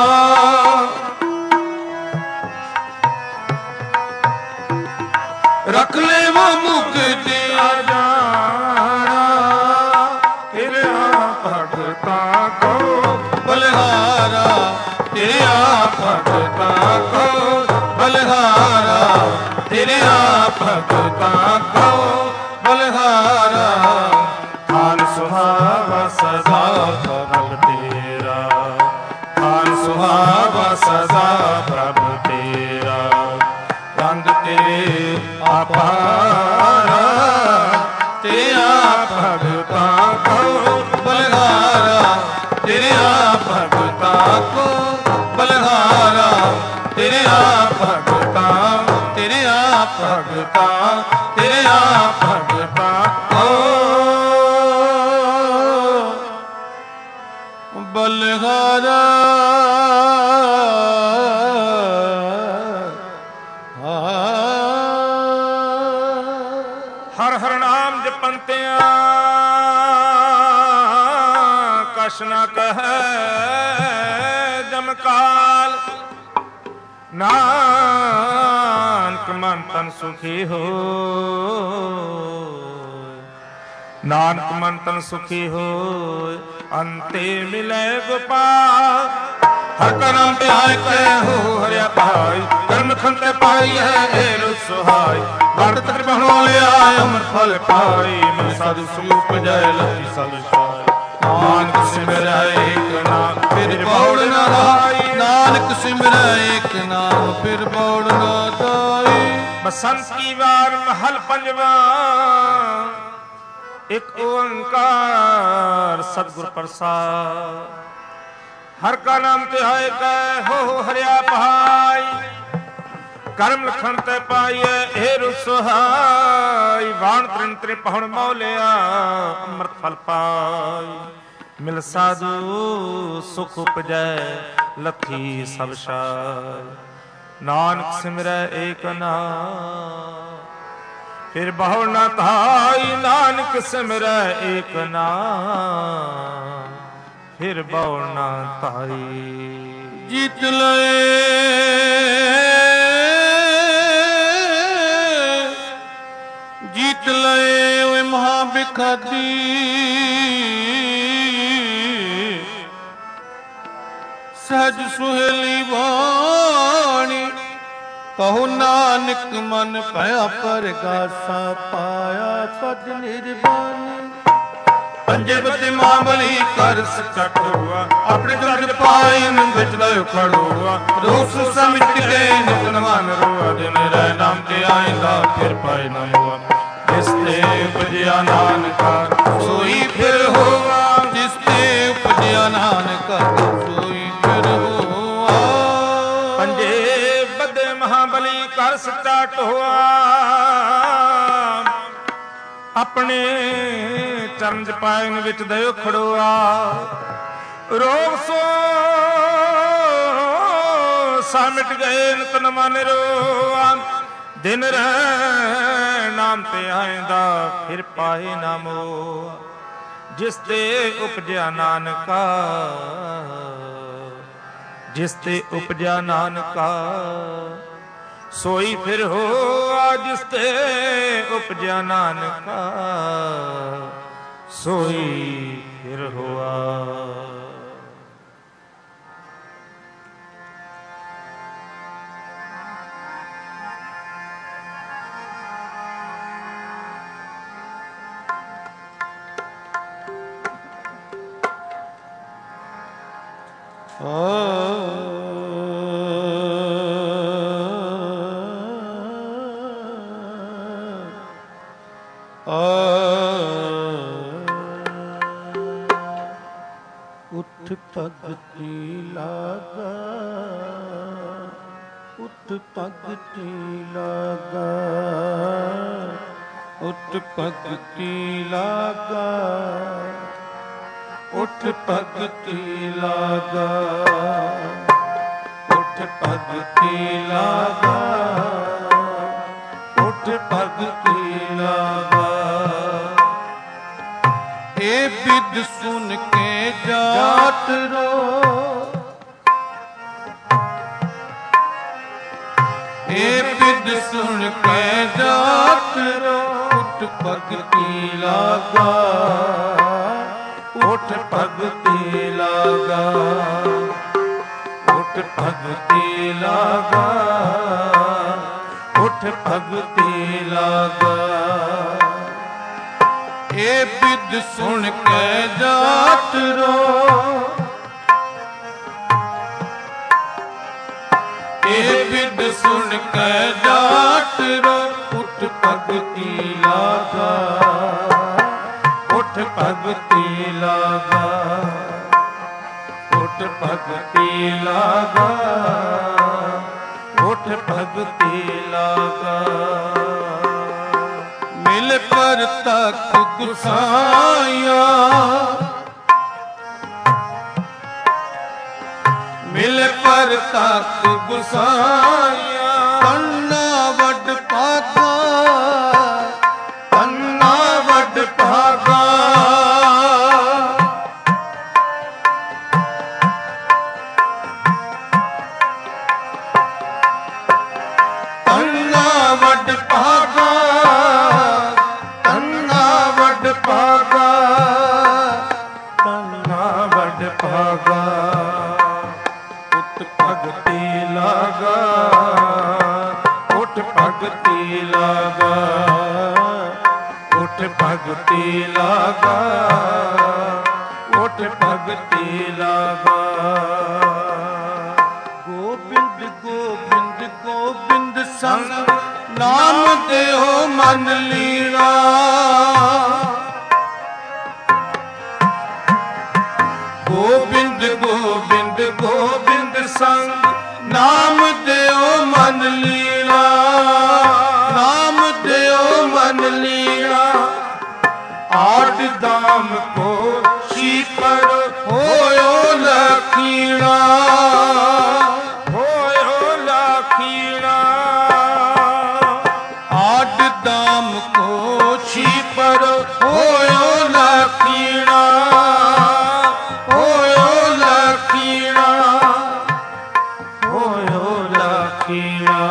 Speaker 1: ਰੱਖ ਲੇਵੋ ਮੁਕਤ ਅਜਾਣਾ ਤੇਰਾ ਭਗਤਾਂ ਕੋ ਬਲਹਾਰਾ ਤੇਰਾ ਭਗਤਾਂ ਕੋ ਬਲਹਾਰਾ ਤੇਰਾ ਭਗਤਾਂ ਕੋ ਬਲਹਾਰਾ ਆਨ ਸੁਹਾਵਾ ਸਦਾ ਪ੍ਰਭ ਤੇਰਾ ਆਨ ਸੁਹਾਵਾ ਸਦਾ ਪ੍ਰਭ ਤੇਰਾ ਰੰਗ ਤੇਰੇ ਅਪਾਰਾ ਤੇਰਾ ਭਗਤਾਂ ਕੋ ਬਲਹਾਰਾ ਤੇਰਾ ਭਗਤਾਂ ਕੋ ਬਲਹਾਰਾ ਤੇਰਾ ਭਗਤਾਂ ਤੇਰਾ ਭਗਤਾਂ ਤੇਰਾ ਭਗਤਾਂ ਕੋ ਬਲਹਾਰਾ ਹਰ ਹਰ ਨਾਮ ਜਪੰਤਿਆਂ ਕਛ ਨ ਕਹੈ ਜਮਕਾਲ ਨਾਨਕ ਮਨ ਤਨ ਸੁਖੀ ਹੋ ਨਾਨਕ ਮਨ ਤਨ ਸੁਖੀ ਹੋਇ ਅੰਤੇ ਮਿਲੇ ਗੋਪਾਲ। ਹਰ ਕਾ ਨਾਮ ਧਿਆਇ ਕੈ ਹੋ ਹਰਿਆ ਭਾਈ ਕਰਮ ਖੰਤੇ ਪਾਈ ਹੈ ਏਰ ਸੁਹਾਈ। ਵਰਤ ਤਕ ਬਹਣੋ ਲਿਆ ਅਮਰ ਫਲ ਪਾਈ ਮਨ ਸਾਧੂ ਸੁਖ ਜੈ ਲਖੀ ਸਭ ਸਾਈ। ਨਾਨਕ ਸਿਮਰੈ ਏਕ ਨਾਮ ਫਿਰ ਬੌੜ ਨਾ ਲਾਈ।
Speaker 2: ਨਾਨਕ ਸਿਮਰੈ ਏਕ ਨਾਮ ਫਿਰ ਬੌੜ ਨਾ ਦਾਈ।
Speaker 1: ਬਸੰਤ ਕੀ ਵਾਰ ਮਹਲ ਪੰਜਵਾ ਇਕ ਓੰਕਾਰ ਸਤਿਗੁਰ ਪ੍ਰਸਾਦ। ਹਰ ਕਾ ਨਾਮ ਧਿਆਇ ਕੈ ਹੋ ਹਰਿਆ ਭਾਈ ਕਰਮ ਲਖਣ ਤੇ ਪਾਈਐ ਏਰ ਸੁਹਾਈ। ਵਾਣ ਤ੍ਰਿਣ ਤ੍ਰਿ ਪਹੁਣ ਮੌਲਿਆ ਅੰਮ੍ਰਿਤ ਫਲ ਪਾਈ। ਮਿਲ ਸਾਧੂ ਸੁਖ ਉਪਜੈ ਲਖੀ ਸਭ ਸਾਈ। ਨਾਨਕ ਸਿਮਰੈ ਏਕ ਨਾਮ ਫਿਰ ਬਹੁ ਨਾ ਧਾਈ। ਨਾਨਕ ਸਿਮਰੈ ਏਕ ਨਾਮ ਫਿਰ ਬਹੁ ਨਾ ਧਾਈ।
Speaker 2: ਜੀਤ ਲਏ ਜੀਤ ਲਏ ਓਏ ਮਹਾ ਬਿਖਾਦੀ। ਸਹਿਜ ਸੁਹੇਲੀ ਬਾਣੀ ਕਹੋ ਨਾਨਕ ਮਨ ਭਇਆ ਪਰਗਾਸਾ ਪਾਇਆ ਸਜ ਨਿਰਵਾਣੀ।
Speaker 1: ਪੰਜੇ ਬੱਦੇ ਮਾਮਲੀ ਕਰ ਸਚਟ ਹੋਆ ਆਪਣੇ ਜਗ ਪਾਇਨ ਵਿੱਚ ਲਇ ਖੜੋਆ। ਰੋਸ ਸਮਝ ਕੇ ਨਿਤ ਨਮਨ ਰੋਆ ਦੇ ਮੇਰਾ ਨਾਮ ਤੇ ਆਇਂਦਾ ਫਿਰ ਪਾਇ ਨਾ ਹੋਆ। ਜਿਸ ਤੇ ਉਪਜਿਆ ਨਾਨਕਾ ਸੋਈ ਫਿਰ ਹੋਆ।
Speaker 2: ਜਿਸ ਤੇ ਉਪਜਿਆ ਨਾਨਕਾ ਸੋਈ ਫਿਰ ਹੋਆ।
Speaker 1: ਪੰਜੇ ਬੱਦੇ ਮਹਾਬਲੀ ਕਰ ਸੱਚਾ ਢੋਆ ਆਪਣੇ ਚਰਨ ਪਾਇਨ ਵਿੱਚ ਦਇਓ ਖੜੋਆ। ਰੋਗ ਸੋ ਸਾ ਮਿਟ ਗਏ ਨਿਤ ਮਨ ਰੋਆ। ਦਿਨ ਰਹਿ ਨਾਮ ਤੇ ਆਇਂਦਾ ਫਿਰ ਪਾਏ ਨਾ ਮੋਆ। ਜਿਸ ਤੇ ਉਪਜਿਆ ਨਾਨਕਾ ਜਿਸ ਤੇ ਉਪਜਿਆ ਨਾਨਕਾ ਸੋਈ ਫਿਰ ਹੋਆ। ਜਿਸ ਤੇ ਉਪਜਿਆ ਨਾਨਕਾ ਸੋਈ ਫਿਰ ਹੋਆ।
Speaker 2: ਉਠ ਭਗਤੀ ਲਾਗਾ ਉਠ ਭਗਤੀ ਲਾਗਾ ਉਠ ਭਗਤੀ ਲਾਗਾ ਉਠ ਭਗਤੀ ਲਾਗਾ ਉਠ ਭਗਤੀ ਲਾਗਾ ਉਠ ਭਗਤੀ ਲਾਗਾ। ਇਹ ਬਿਦ ਸੁਨ ਕੇ ਜਾਤ ਰੋ ਇਹ ਬਿਦ ਸੁਨ ਕੇ ਜਾਤ ਰੋ। ਉਠ ਭਗਤੀ ਲਾਗਾ ਉਠ ਭਗਤੀ ਲਾਗਾ ਉਠ ਭਗਤੀ ਲਾਗਾ ਉਠ ਭਗਤੀ ਲਾਗਾ। ਇਹ ਬਿਦ ਸੁਣ ਕੇ ਜਾਤ ਰੋ ਇਹ ਬਿਦ ਸੁਣ ਕੇ ਜਾਤ ਰੋ। ਉਠ ਭਗਤੀ ਲਾਗਾ ਉਠ ਭਗਤੀ ਲਾਗਾ ਉਠ ਭਗਤੀ ਲਾਗਾ ਉਠ ਭਗਤੀ ਲਾਗਾ। ਮਿਲ ਪਰ ਤਕ ਗੁਸਾਇਆ ਮਿਲ ਪਰ ਤਕ ਗੁਸਾਇਆ। ਤੰਨਾ ਵੱਡ ਭਾਗਾ ਤੰਨਾ ਵੱਡ ਭਾਗਾ। ਤੰਨਾ ਵੱਡ ਭਾਗਾ ਤੰਨਾ ਵੱਡ ਭਾਗਾ।
Speaker 1: उठ भगति लागा, उठ भगति लागा, उठ भगति लागा, उठ भगति लागा।
Speaker 2: गोबिंद गोबिंद गोबिंद संग नाम देहो मन लीरा। गोबिंद गोबिंद गोबिंद संग नाम देहो मन लीरा। नाम देहो मन लीरा। आठ दाम को शीकर होयो लकीड़ा।
Speaker 1: होयो लकीड़ा।
Speaker 2: आठ दाम को शीपर होयो लकीड़ा। होयो लकीड़ा।
Speaker 1: होयो लकीड़ा।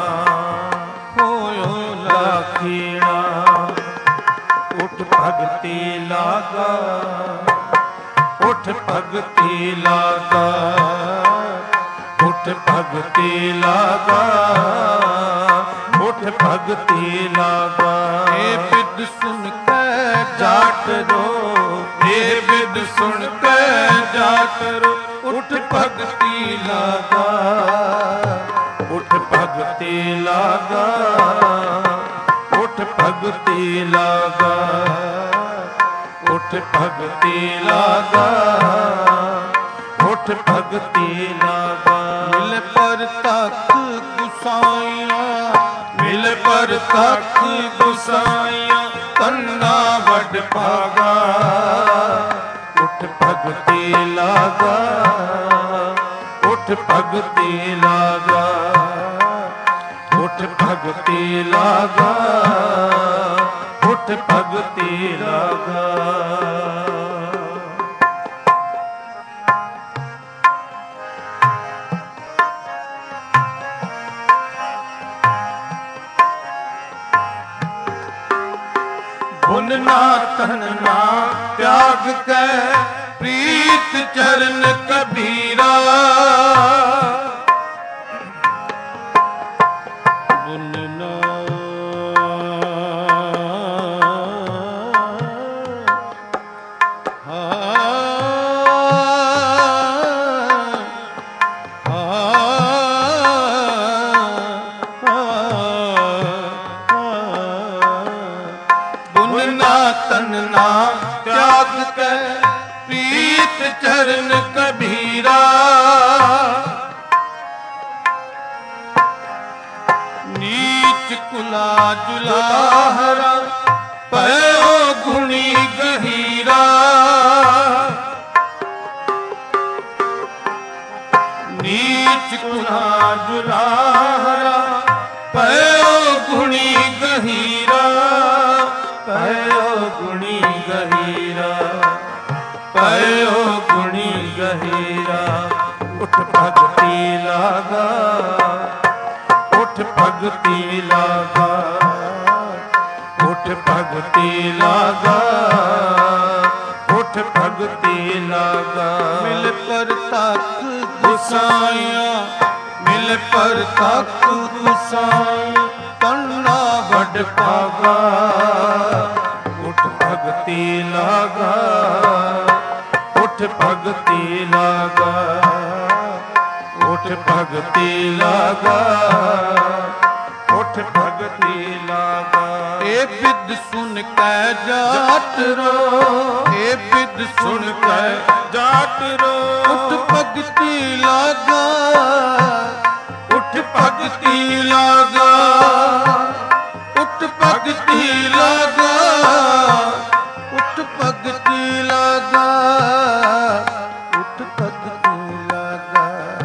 Speaker 2: होयो
Speaker 1: लकीड़ा। उठ भगति लागा, उठ भगति लागा, उठ भगति लागा, उठ भगति लागा।
Speaker 2: ए बिद सुन के जाट रो। ए बिद सुन के जाट रो। उठ भगति लागा।
Speaker 1: उठ भगति लागा, उठ भगति लागा, उठ भगति लागा, उठ भगति लागा।
Speaker 2: मिल पर तक गुसाइया। मिल पर तक गुसाइया। तन्ना वड भागा।
Speaker 1: उठ भगति लागा, उठ भगति लागा, उठ भगति लागा, उठ भगति लागा।
Speaker 2: भुनना तनना त्याग के प्रीत चरण कबीरा। भुनना तन्ना त्याग के प्रीत चरण कबीरा। नीच कुला जुलाहरा पयो गुणी गहीरा। नीच कुला जुलाहरा पयो गुणी गहीरा। पयो गुणी गहीरा। पयो गुणी गहीरा।
Speaker 1: उठ भगति लागा, उठ भगति लागा, उठ भगति लागा, उठ भगति लागा।
Speaker 2: मिल पर तक गुसाइया। मिल पर तक गुसाइया। तन्ना वड भागा।
Speaker 1: उठ भगति लागा, उठ भगति लागा, उठ भगति लागा, उठ भगति लागा।
Speaker 2: ए बिद सुन के जाट रो। ए बिद सुन के
Speaker 1: जाट रो।
Speaker 2: उठ भगति लागा। उठ भगति लागा। उठ भगति लागा। उठ भगति लागा। उठ भगति लागा।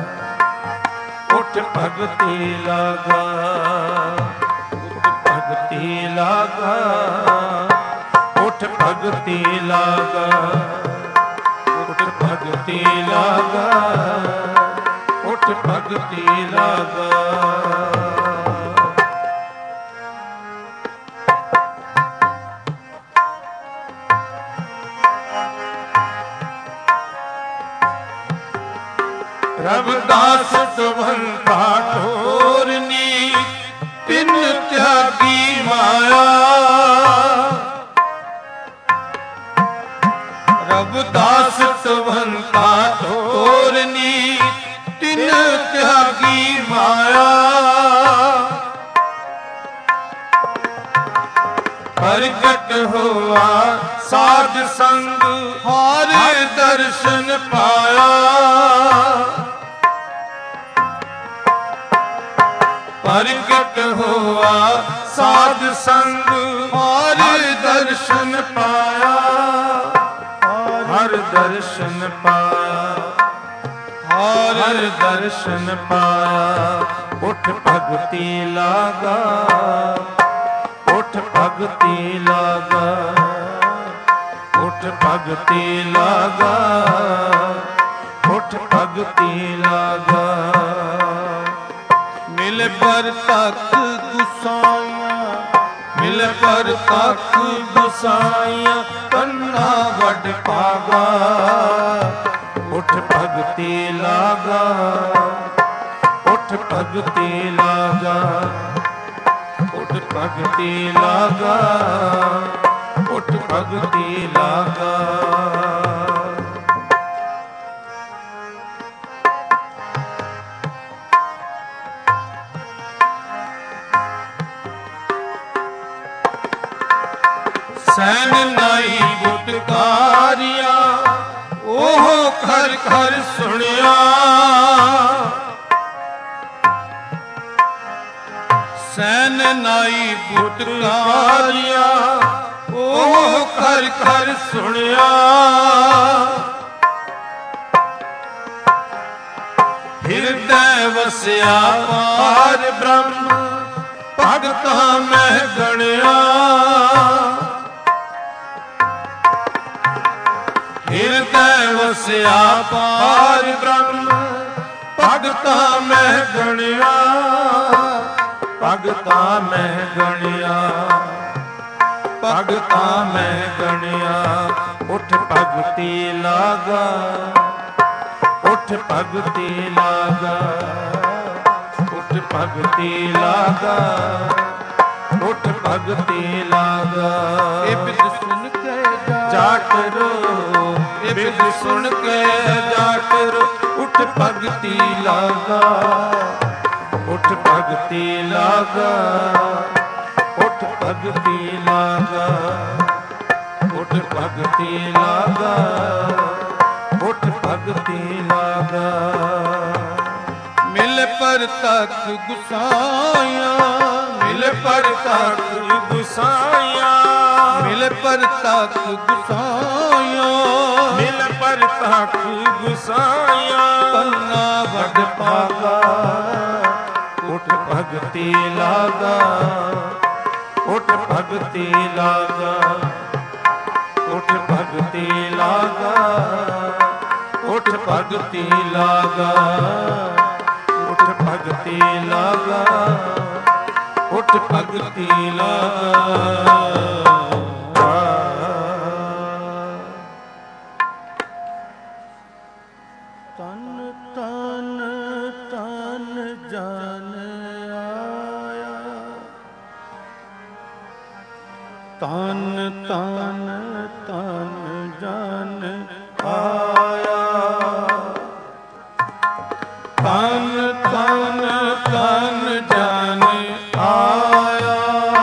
Speaker 1: उठ भगति लागा, उठ भगति लागा, उठ भगति लागा, उठ भगति लागा, उठ भगति लागा।
Speaker 2: ਰਵਿਦਾਸ ਤੁਵੰਤਾ ਠੋਰਨੀ ਤਿਨ ਤਿਆਗੀ ਮਾਇਆ। ਰਵਿਦਾਸ ਤੁਵੰਤਾ ਠੋਰਨੀ ਤਿਨ ਤਿਆਗੀ ਮਾਇਆ। ਪ੍ਰਗਟ ਹੋਆ ਸਾਧ ਸੰਗ ਹਰ ਦਰਸ਼ਨ ਪਾਇਆ। ਪ੍ਰਗਟ ਹੋਆ ਸਾਧ ਸੰਗ ਹਰ ਦਰਸ਼ਨ ਪਾਇਆ। ਹਰ ਦਰਸ਼ਨ ਪਾਇਆ। ਹਰ ਦਰਸ਼ਨ ਪਾਇਆ। ਉਠ ਭਗਤੀ ਲਾਗਾ। ਉਠ ਭਗਤੀ ਲਾਗਾ। ਉਠ ਭਗਤੀ ਲਾਗਾ। ਉਠ ਭਗਤੀ ਲਾਗਾ। ਮਿਲ ਪਰ ਤੱਕ ਗੁਸਾਈਆਂ। ਮਿਲ ਪਰ ਤੱਕ ਗੁਸਾਈਆਂ ਕੰਨਾ ਵੱਡ ਪਾਗਾ। ਉਠ ਭਗਤੀ ਲਾਗਾ। ਉਠ ਭਗਤੀ ਲਾਗਾ। ਉਠ ਭਗਤੀ ਲਾਗਾ। ਉਠ ਭਗਤੀ ਲਾਗਾ। ਸੈਨ ਨਾਈ ਗੁਟਕਾਰਿਆ ਉਹ ਖਰ ਖਰ ਸੁਣਿਆ। ਸੈਨ ਨਾਈ ਗੁਟਕਾਰਿਆ ਉਹ ਖਰ ਖਰ ਸੁਣਿਆ। ਹਿਰਦੈ ਵਸਿਆ ਪਾਰ ਬ੍ਰਹਮ ਭਗਤਾਂ ਮਹਿ ਗਣਿਆ। ਹਿਰਦੈ ਵਸਿਆ ਪਾਰ ਬ੍ਰਹਮ ਭਗਤਾਂ ਮਹਿ ਗਣਿਆ। ਭਗਤਾਂ ਮਹਿ ਗਣਿਆ। ਭਗਤਾਂ ਮਹਿ ਗਣਿਆ। ਉਠ ਭਗਤੀ ਲਾਗਾ। ਉਠ ਭਗਤੀ ਲਾਗਾ। ਉਠ ਭਗਤੀ ਲਾਗਾ। ਉਠ ਭਗਤੀ ਲਾਗਾ। ਇਹ ਬਿਦ ਸੁਣ ਕੇ ਜਾਟ ਰੋ। ਇਹ ਬਿਦ ਸੁਣ ਕੇ ਜਾਟ ਰੋ। ਉਠ ਭਗਤੀ ਲਾਗਾ। ਉਠ ਭਗਤੀ ਲਾਗਾ। ਉਠ ਭਗਤੀ ਲਾਗਾ। ਉਠ ਭਗਤੀ ਲਾਗਾ। ਉਠ ਭਗਤੀ ਲਾਗਾ। ਮਿਲ ਪਰ ਤੱਕ ਗੁਸਾਈਆਂ। ਮਿਲ ਪਰ ਤੱਕ ਗੁਸਾਈਆਂ। ਮਿਲ ਪਰ ਤੱਕ ਗੁਸਾਈਆਂ। ਮਿਲ ਪਰ ਤੱਕ ਗੁਸਾਈਆਂ ਕੰਨਾ ਵੱਡ ਪਾਗਾ। ਉਠ ਭਗਤੀ ਲਾਗਾ। ਉਠ ਭਗਤੀ ਲਾਗਾ। ਉਠ ਭਗਤੀ ਲਾਗਾ। ਉਠ ਭਗਤੀ ਲਾਗਾ। ਉਠ ਭਗਤੀ ਲਾਗਾ। ਉਠ ਭਗਤੀ ਲਾਗਾ। ਤਨ ਤਨ ਤਨ ਜਨ ਆਇਆ। ਤਨ ਤਨ ਤਨ ਜਨ ਆਇਆ। ਤਨ ਤਨ ਤਨ ਜਨ ਆਇਆ।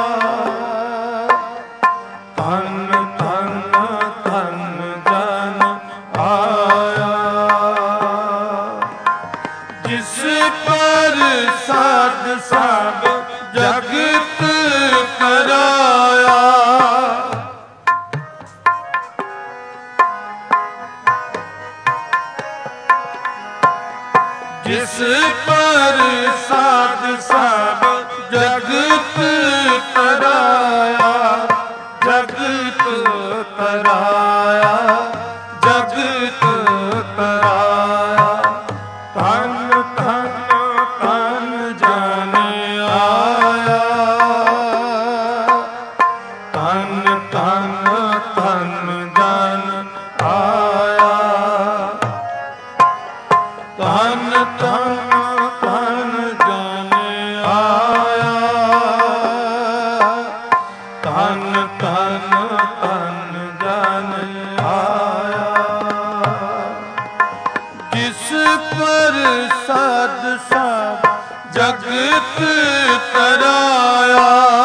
Speaker 2: ਤਨ ਤਨ ਤਨ ਜਨ ਆਇਆ। ਜਿਸ ਪਰ ਸਾਧ ਸਭ ਜਗਤ ਕਰਾਇਆ। ਜਿਸ ਪਰ ਸਾਧ ਸਭ ਜਗਤ ਤਰਾਇਆ। ਜਗਤ ਤਰਾਇਆ। ਜਗਤ ਤਰਾਇਆ। ਤਨ ਤਨ ਤਨ ਜਨ ਆਇਆ। ਤਨ ਤਨ ਤਨ ਜਨ ਆਇਆ। ਤਨ ਸਭ ਜਗਤ ਤਰਾਇਆ।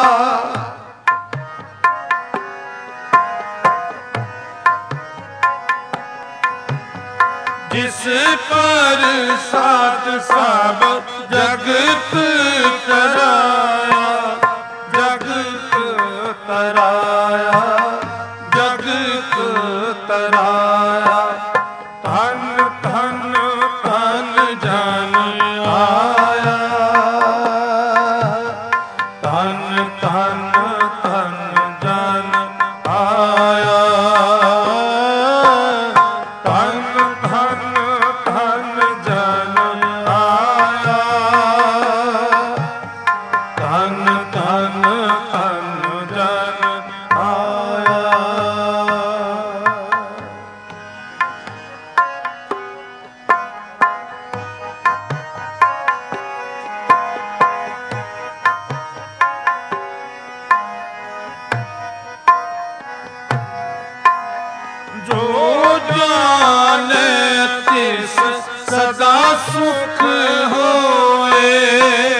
Speaker 2: ਜਿਸ ਪ੍ਰਸਾਦ ਸਭ ਜਗਤ ਤਰਾਇਆ, ਜਗਤ ਤਰਾਇਆ, ਜਗਤ ਤਰਾਇਆ। ਧੰਨ ਧੰਨ ਧੰਨ ਜਨ ਆਇਆ, ਧੰਨ ਧੰਨ ਧੰਨ ਜਨ ਆਇਆ, ਧੰਨ ਧੰਨ ਧੰਨ ਜਨ ਆਇਆ, ਧੰਨ ਧੰਨ ਧੰਨ ਜਨ ਆਇਆ। ਜੋ ਜਾਣੇ ਤਿਸ ਸਦਾ ਸੁਖ ਹੋਏ,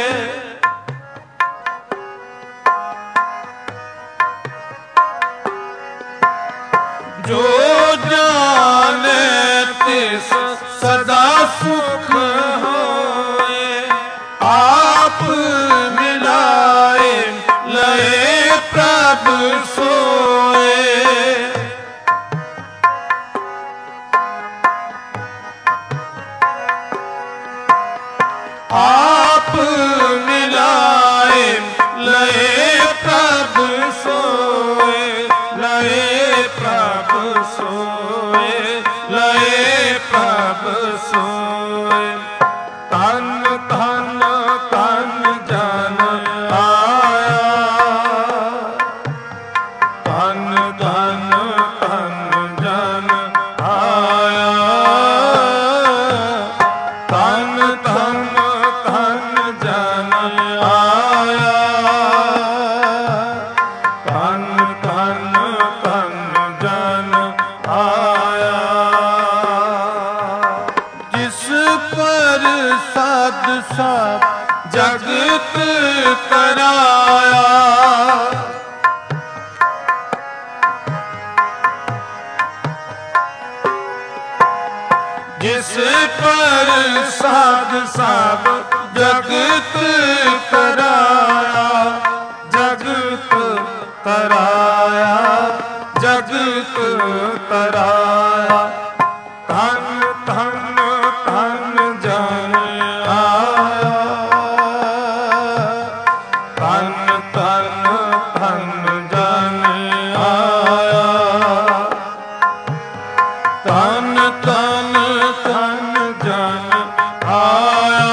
Speaker 2: ਜੋ ਜਾਣੇ ਤਿਸ ਸਦਾ ਸੁਖ ਹੋਏ। ਆਪ ਮਿਲਾਏ ਲਏ ਪ੍ਰਭ ਸੋਏ, ਆਪ ਮਿਲਾਏ ਲਏ ਪ੍ਰਭ ਸੋਏ, ਲਏ ਪ੍ਰਭ ਸੋਏ, ਲਏ ਪ੍ਰਭ ਸੋਏ। ਧੰਨ ਧੰਨ ਧੰਨ ਜਨ ਆਇਆ, ਧੰਨ ਧੰਨ ਧੰਨ ਜਨ ਆਇਆ, ਧੰਨ ਧੰਨ ਧੰਨ ਜਨ ਆਇਆ, ਧੰਨ ਧੰਨ ਧੰਨ ਜਨ ਆਇਆ। ਜਿਸ ਪ੍ਰਸਾਦ ਸਭ ਜਗਤ ਤਰਾਇਆ, ਜਿਸ ਪ੍ਰਸਾਦ ਸਭ ਜਗਤ ਤਰਾਇਆ, ਜਗਤ ਤਰਾਇਆ, ਜਗਤ ਤਰਾਇਆ। ਧੰਨ ਧੰਨ ਧੰਨ ਜਨ ਆਇਆ, ਧੰਨ ਧੰਨ ਧੰਨ ਜਨ ਆਇਆ, ਧੰਨ ਧੰਨ ਧੰਨ ਜਨ ਆਇਆ,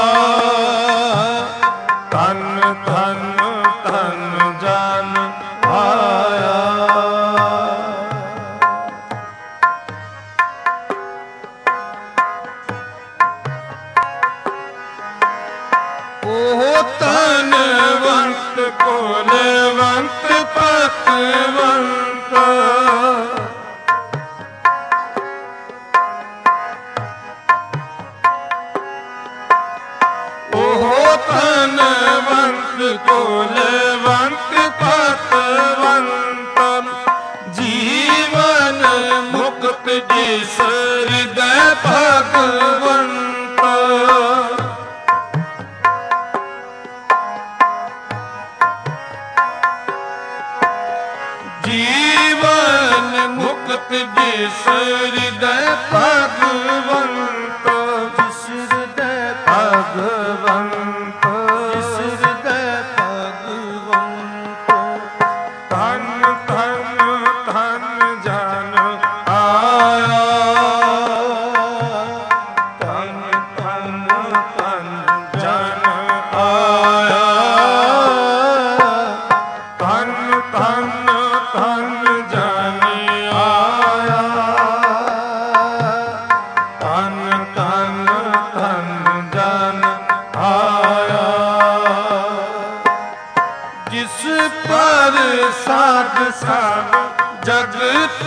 Speaker 2: ਧੰਨ ਧੰਨ ਧੰਨ ਜਨ ਆਇਆ। ਉਹ ਧਨਵੰਤ ਕੋਲਵੰਤ ਪਤਵੰਤ, ਉਹ ਧਨਵੰਤ ਕੋਲਵੰਤ ਪਤਵੰਤ। ਜੀਵਨ ਮੁਕਤ ਜਿਸ ਹਿਰਦੈ ਭਗਵੰਤ, ਜੀਵਨ ਮੁਕਤ ਜਿਸ ਹਿਰਦੈ ਭਗਵੰਤ, ਜਿਸ ਹਿਰਦੈ ਭਗਵੰਤ, ਜਿਸ ਹਿਰਦੈ ਭਗਵੰਤ। ਧੰਨ ਧੰਨ ਧੰਨ ਜਨ ਆਇਆ, ਧੰਨ ਧੰਨ ਧੰਨ ਜਨ ਆਇਆ, ਧੰਨ ਧੰਨ ਧੰਨ ਜਨ ਆਇਆ, ਧੰਨ ਧੰਨ ਧੰਨ ਜਨ ਆਇਆ। ਜਿਸ ਪ੍ਰਸਾਦ ਸਭ ਜਗਤ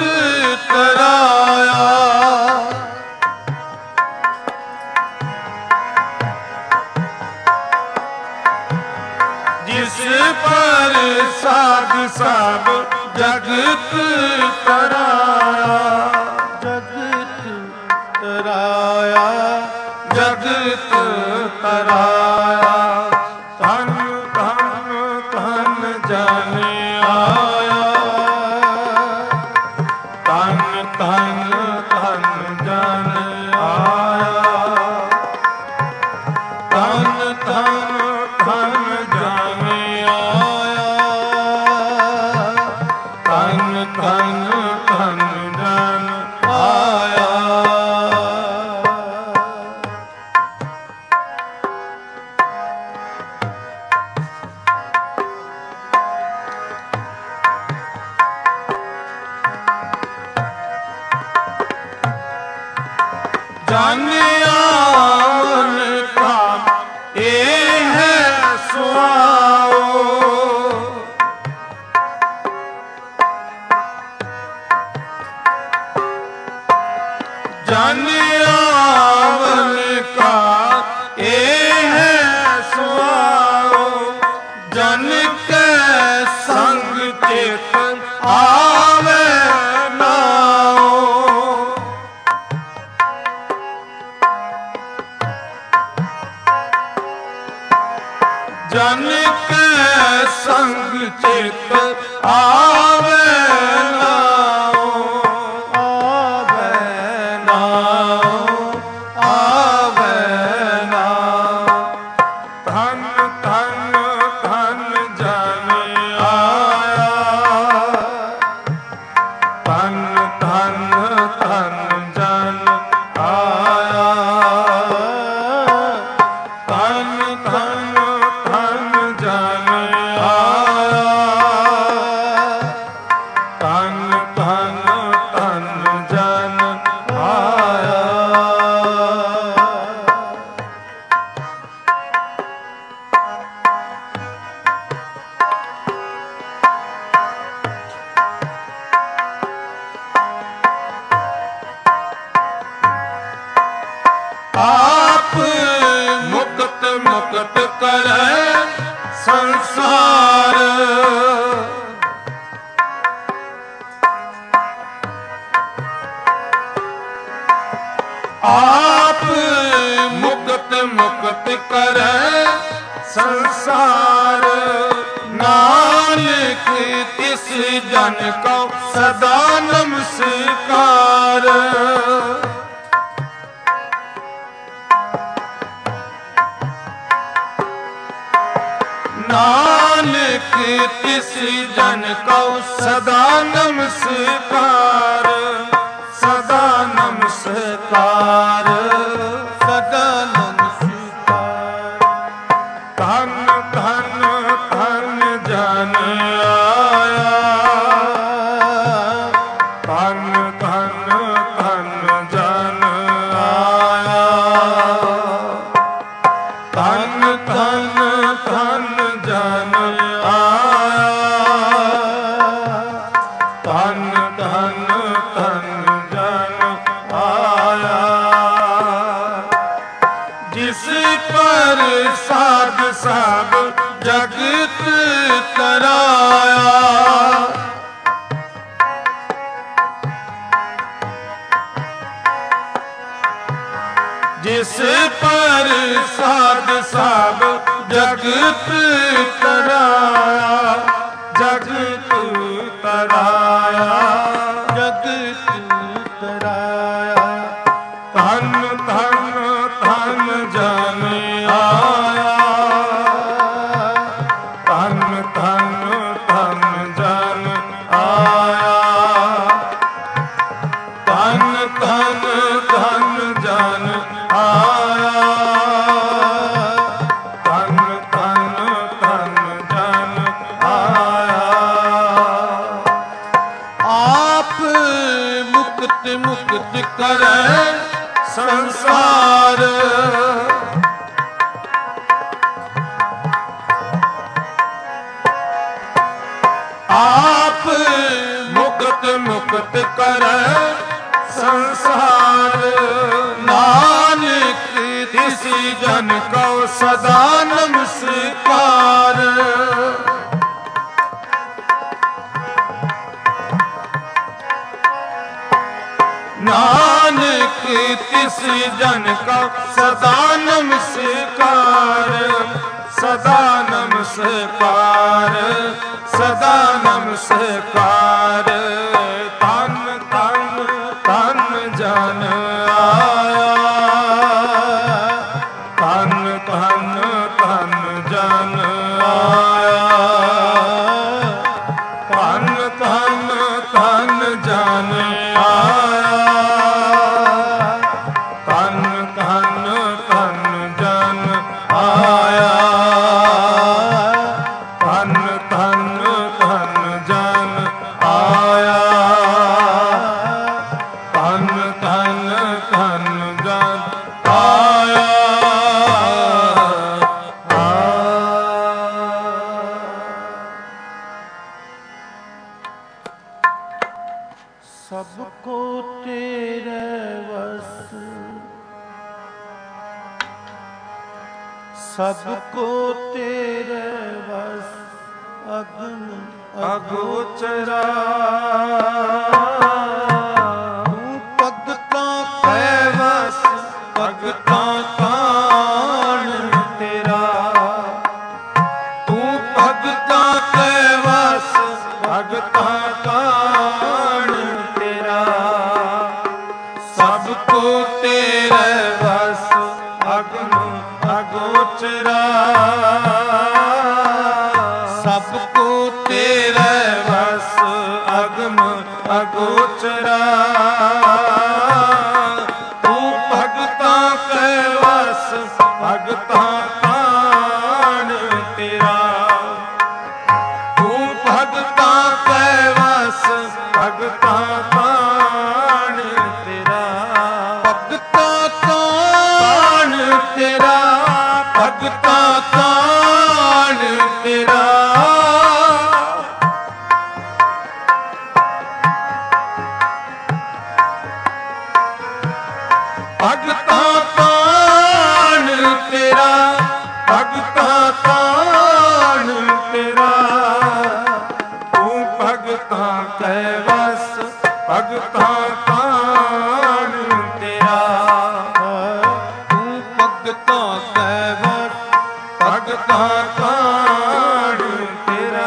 Speaker 2: ਤਰਾਇਆ,
Speaker 1: पर साध सब जगत तराया,
Speaker 2: जगत तराया,
Speaker 1: जगत तराया। धन धन धन जन आया, धन धन धन जन आया, धन धन धन जन आया, धन धन धन जन आया। जन आवन का ए है सुआओ, जन आवन का ए है सुआओ, जन के संग चेत आवे नाओ। जन के संग चित आवे नाओ, आवे नाओ, आवे नाओ। धन धन धन जन आया, धन धन धन जन आया, धन धन धन जन आया, धन धन धन जन आया। आप मुक्त मुक्त करे संसार, आप मुक्त मुक्त करे संसार। नानक तिस जन को सदा नमस्कार, नानक तिस जन को सदा नमस्कार, सदा नमस्कार,
Speaker 2: सदा नमस्कार।
Speaker 1: धन धन धन जन आया, धन धन धन जन आया, धन धन धन जन आया, धन धन धन जन आया। जिस पर साध सब जगत तराया, जिस पर साध सब जगत तराया, जगत तराया,
Speaker 2: जगत तराया।
Speaker 1: धन धन धन जन आया, धन धन धन जन आया, धन धन धन जन आया, धन धन धन जन आया।
Speaker 2: आप मुक्त मुक्त
Speaker 1: करे संसार, आप मुक्त मुक्त करे संसार। नानक तिस जन को सदा नमस्कार,
Speaker 2: नानक तिस जन का सदा नमस्कार, सदा नमस्कार, सदा नमस्कार। तन तन तन जन आया, तन तन तन जन आया, तन तन तन जन आया, तन तन तन जन आया, तन तन तन जन आया, तन तन तन जन आया।
Speaker 1: सबको तेरे वस, सबको तेरे वस अगम अगोचरा। तू भगतां कै वस, भगतां कान तेरा। तू भगतां कै वस, भगतां कान तेरा। सबको तेरे वस अगम अगोचरा, सबको तेरे वस अगम अगोचरा। तू भगतां कै वस, भगतां कान तेरा। तू भगतां कै वस, भगतां कान तेरा। भगतां कान तेरा, भगतां कान तेरा। भगतां कान तेरा, भगतां कान तेरा। तू भगतां कै वस, भगतां कान तेरा। तू भगतां कै वस, भगतां कान तेरा।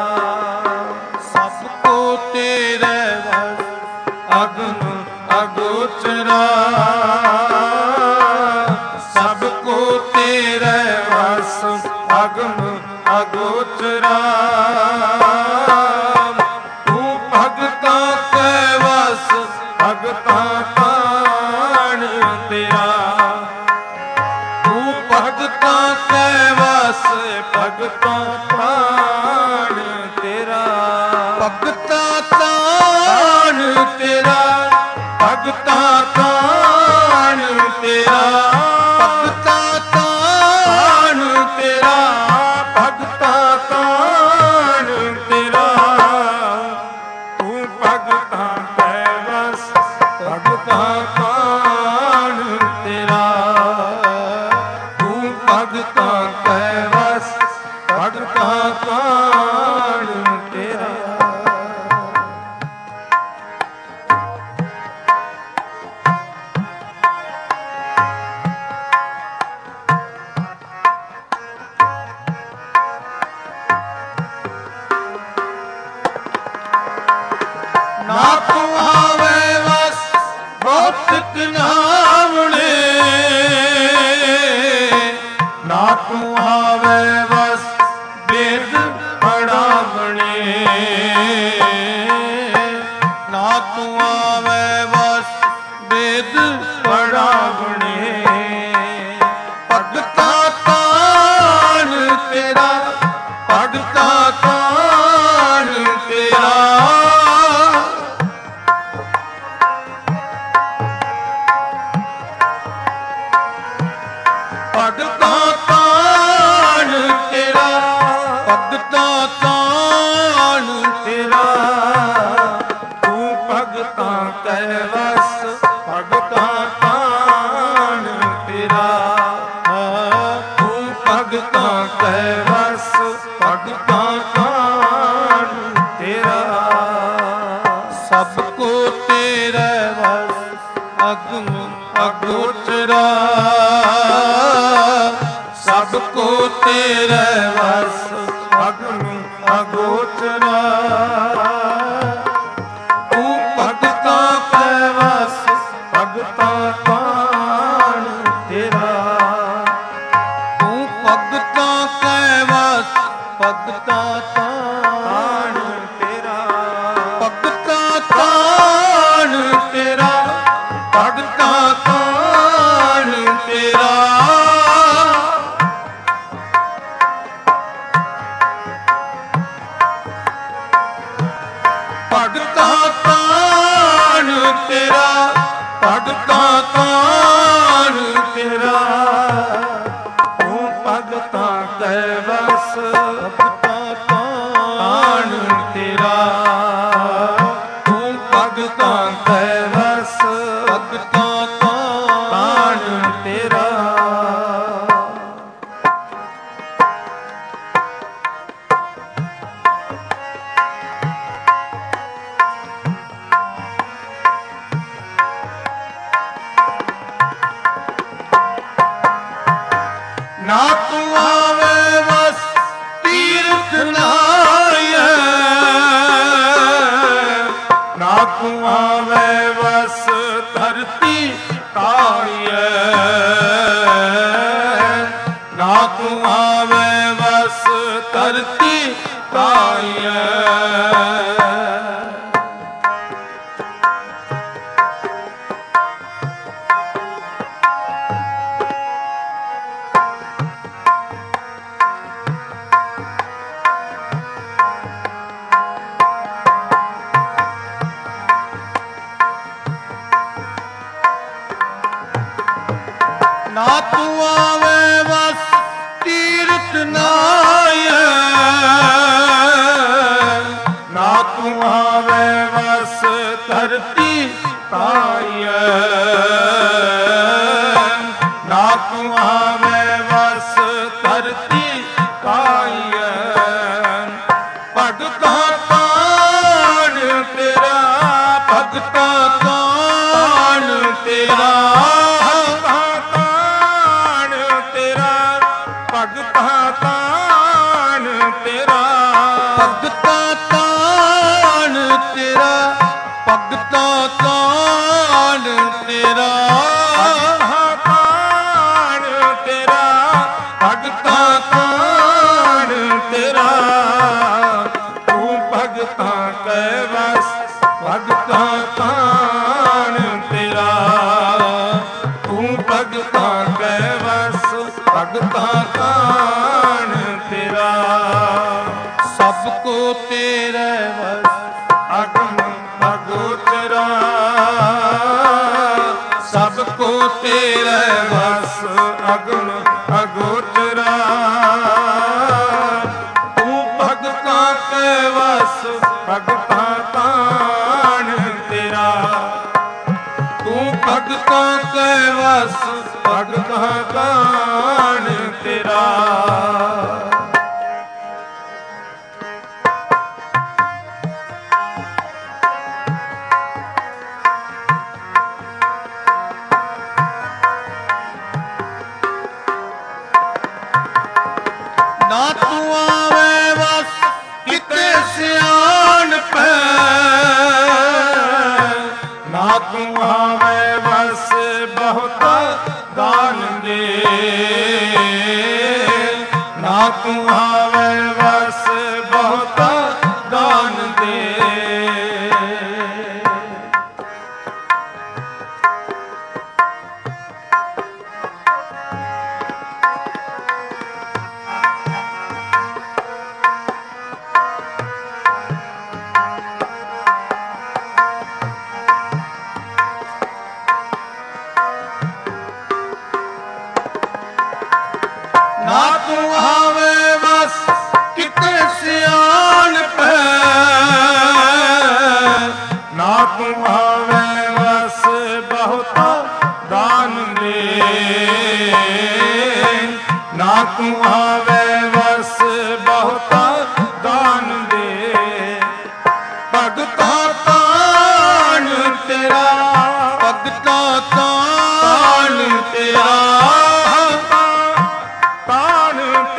Speaker 1: सबको तेरे वस अगम अगोचरा, सबको तेरे वस अगम अगोचरा। तू भगतां कै वस, भगतां कान तेरा। तू भगतां कै वस, भगतां कान तेरा। भगतां कान तेरा, भगतां कान तेरा। भगतां कान तेरा, भगतां कान तेरा। तू भगतां कै वस, भगतां कान तेरा। तू भगतां कै वस, भगतां कान तेरा। ना तू आवे वस भौतिक नावणे, ना तू आवे वस वेद पढ़ावणे। ना तू आवे वस वेद पढ़ावणे। भगतां कान तेरा, भगतां कान तेरा। भगतां कान तेरा, भगतां कान तेरा। तू भगतां कै वस, भगतां कान तेरा। तू भगतां कै वस, भगतां कान तेरा। सबको तेरे वस
Speaker 2: ਤੇਰਾ ਸਭ ਕੋ ਤੇਰੇ ਵਸ ਅਗਮ ਅਗੋਚਰਾ ਤੂੰ ਭਗਤਾਂ ਕੈ ਵਸ ਭਗਤਾਂ ਕਾਣ ਤੇਰਾ ਤੂੰ ਭਗਤਾਂ ਕੈ ਵਸ ਭਗਤਾਂ ਕਾਣ ਤੇਰਾ ਭਗਤਾਂ ਕਾਣ ਤੇਰਾ ਭਗਤਾਂ ਕਾਣ ਤੇਰਾ ਭਗਤਾਂ ਕਾਣ ਤੇਰਾ ਭਗਤਾਂ ਕਾਣ ਤੇਰਾ ਤੂੰ ਭਗਤਾਂ ਕੈ ਵਸ ਭਗਤਾਂ ਕਾਣ ਤੇਰਾ ਤੂੰ ਭਗਤਾਂ ਕੈ ਵਸ ਭਗਤਾਂ ਕਾਣ ਤੇਰਾ ਨਾ ਤੂੰ ਆਵੇ ਵਸ ਤੀਰਥ ਨਾਇਐ ਨਾ ਤੂੰ ਆਵੇ ਵਸ ਧਰਤੀ ਤਾਈਐ ਨਾ ਤੂੰ ਆਵੇ ਵਸ ਧਰਤੀ ਤਾਈਐ ਨਾ ਤੂੰ ਆਵੇ ਵਸ ਤੀਰਥ ਨਾਇਐ ਨਾ ਤੂੰ ਆਵੇ ਵਸ ਧਰਤੀ ਤਾਈਐ ਨਾ ਤੂੰ ਆਵੇ ਵਸ ਧਰਤੀ ਤਾਈਐ ਭਗਤਾਂ ਕਾਣ ਤੇਰਾ ਭਗਤਾਂ ਕਾਣ ਤੇਰਾ ਭਗਤਾਂ ਤਾਣ ਤੇਰਾ ਭਗਤਾਂ ਤਾਣ ਤੇਰਾ ਭਗਤਾਂ ਤਾਣ ਤੇਰਾ ਭਗਤਾਂ ਤਾਣ ਤੇਰਾ ਤੂੰ ਭਗਤਾਂ ਕੈ ਵਸ ਭਗਤਾਂ ਤਾਣ ਤੇਰਾ ਤੂੰ ਭਗਤਾਂ ਕੈ ਵਸ ਭਗਤਾਂ ਕਾਣ ਤੇਰਾ ਸਭ ਕੋ ਤੇਰੇ ਵਸ ਅਗਮ ਅਗੋਚਰਾ ਸਭ ਕੋ ਤੇਰੇ ਵਸ ਅਗਮ ਅਗੋਚਰਾ ਤੂੰ ਭਗਤਾਂ ਕੈ ਵਸ ਭਗਤਾਂ ਕਾਣ ਤੇਰਾ ਤੂੰ ਭਗਤਾਂ ਕੈ ਵਸ ਭਗਤਾਂ ਕਾਣ ਤੇਰਾ ਨਾ ਤੂੰ ਆਵੇ ਵਸ ਕਿਤੇ ਸਿਆਣਪ ਨਾ ਤੂੰ ਆਵੇ ਵਸ ਬਹੁਤਾ ਦਾਨ ਦੇ ਨਾ ਤੂੰ ਆਵੇ ਵਸ ਬਹੁਤਾ ਦਾਨ ਦੇ ਨਾ ਤੂੰ ਆਵੇ ਵਸ ਕਿਤੇ ਸਿਆਣਪ ਨਾ ਤੂੰ ਆਵੇ ਵਸ ਬਹੁਤਾ ਦਾਨ ਦੇ ਨਾ ਤੂੰ ਆਵੇ ਵਸ ਬਹੁਤਾ ਦਾਨ ਦੇ ਭਗਤਾਂ ਤਾਣ ਤੇਰਾ ਭਗਤਾਂ ਤਾਣ ਤੇਰਾ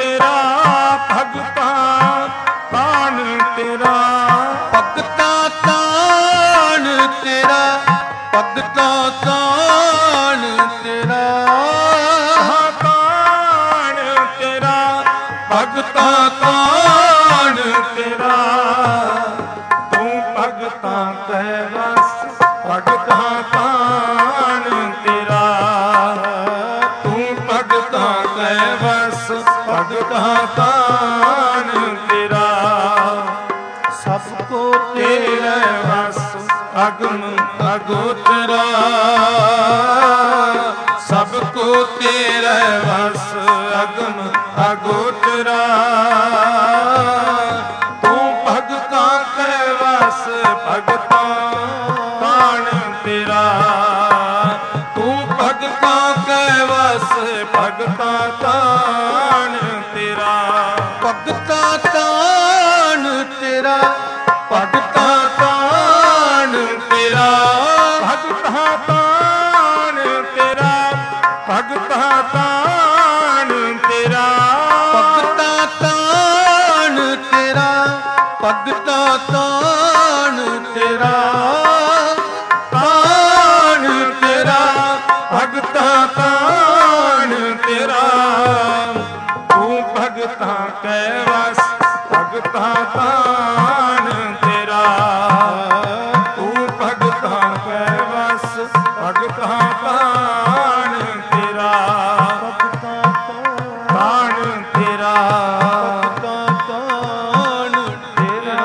Speaker 1: ਤੇਰਾ ਭਗਤਾਂ ਤਾਣ ਤੇਰਾ
Speaker 2: ਭਗਤਾਂ ਤਾਣ ਤੇਰਾ ਭਗਤਾਂ ਤਾਣ ਤੇਰਾ
Speaker 1: ਤਾਣ ਤੇਰਾ ਭਗਤਾਂ ਤਾਣ ਤੇਰਾ ਤੂੰ ਭਗਤਾਂ ਕਹਿ ਵਸ ਭਗਤਾਂ ਤਾਣ ਤੇਰਾ ਤੂੰ ਭਗਤਾਂ ਕਹਿ ਵਸ ਭਗਤਾਂ ਤਾਣ ਤੇਰਾ
Speaker 2: ਸਭ ਕੋ
Speaker 1: ਤੇਰੇ ਵਸ ਅਗਮ ਅਗੋਚਰਾ ਸਭ ਕੋ ਤੇਰੇ ਵਸ ਅਗਮ ਅਗੋਚਰਾ ਤੂੰ ਭਗਤਾਂ ਕੈ ਵਸ ਭਗਤਾਂ ਤਾਣ ਤੇਰਾ ਤੂੰ ਭਗਤਾਂ ਕੈ ਵਸ ਭਗਤਾਂ ਤਾਣ ਤੇਰਾ
Speaker 2: ਭਗਤਾਂ ਤਾਣ ਤੇਰਾ
Speaker 1: ਭਗਤਾਂ ਤਾਣ ਤੇਰਾ ਭਗਤਾਂ ਤਾਣ ਤੇਰਾ ਭਗਤਾਂ ਤਾਣ ਤੇਰਾ
Speaker 2: ਭਗਤਾਂ ਤਾਣ ਤੇਰਾ ਭਗਤਾਂ ਤਾਣ ਤੇਰਾ
Speaker 1: ਤਾਣ ਤੇਰਾ ਭਗਤਾਂ ਤਾਣ ਤੇਰਾ ਤੂੰ ਭਗਤਾਂ ਕੈ ਵਸ ਭਗਤਾਂ ਤਾਣ ਤੇਰਾ ਤੂੰ ਭਗਤਾਂ ਕੈ ਵਸ ਭਗਤਾਂ ਤਾਣ ਤੇਰਾ ਤਾਣ ਤੇਰਾ
Speaker 2: ਭਗਤਾਂ ਤਾਣ ਤੇਰਾ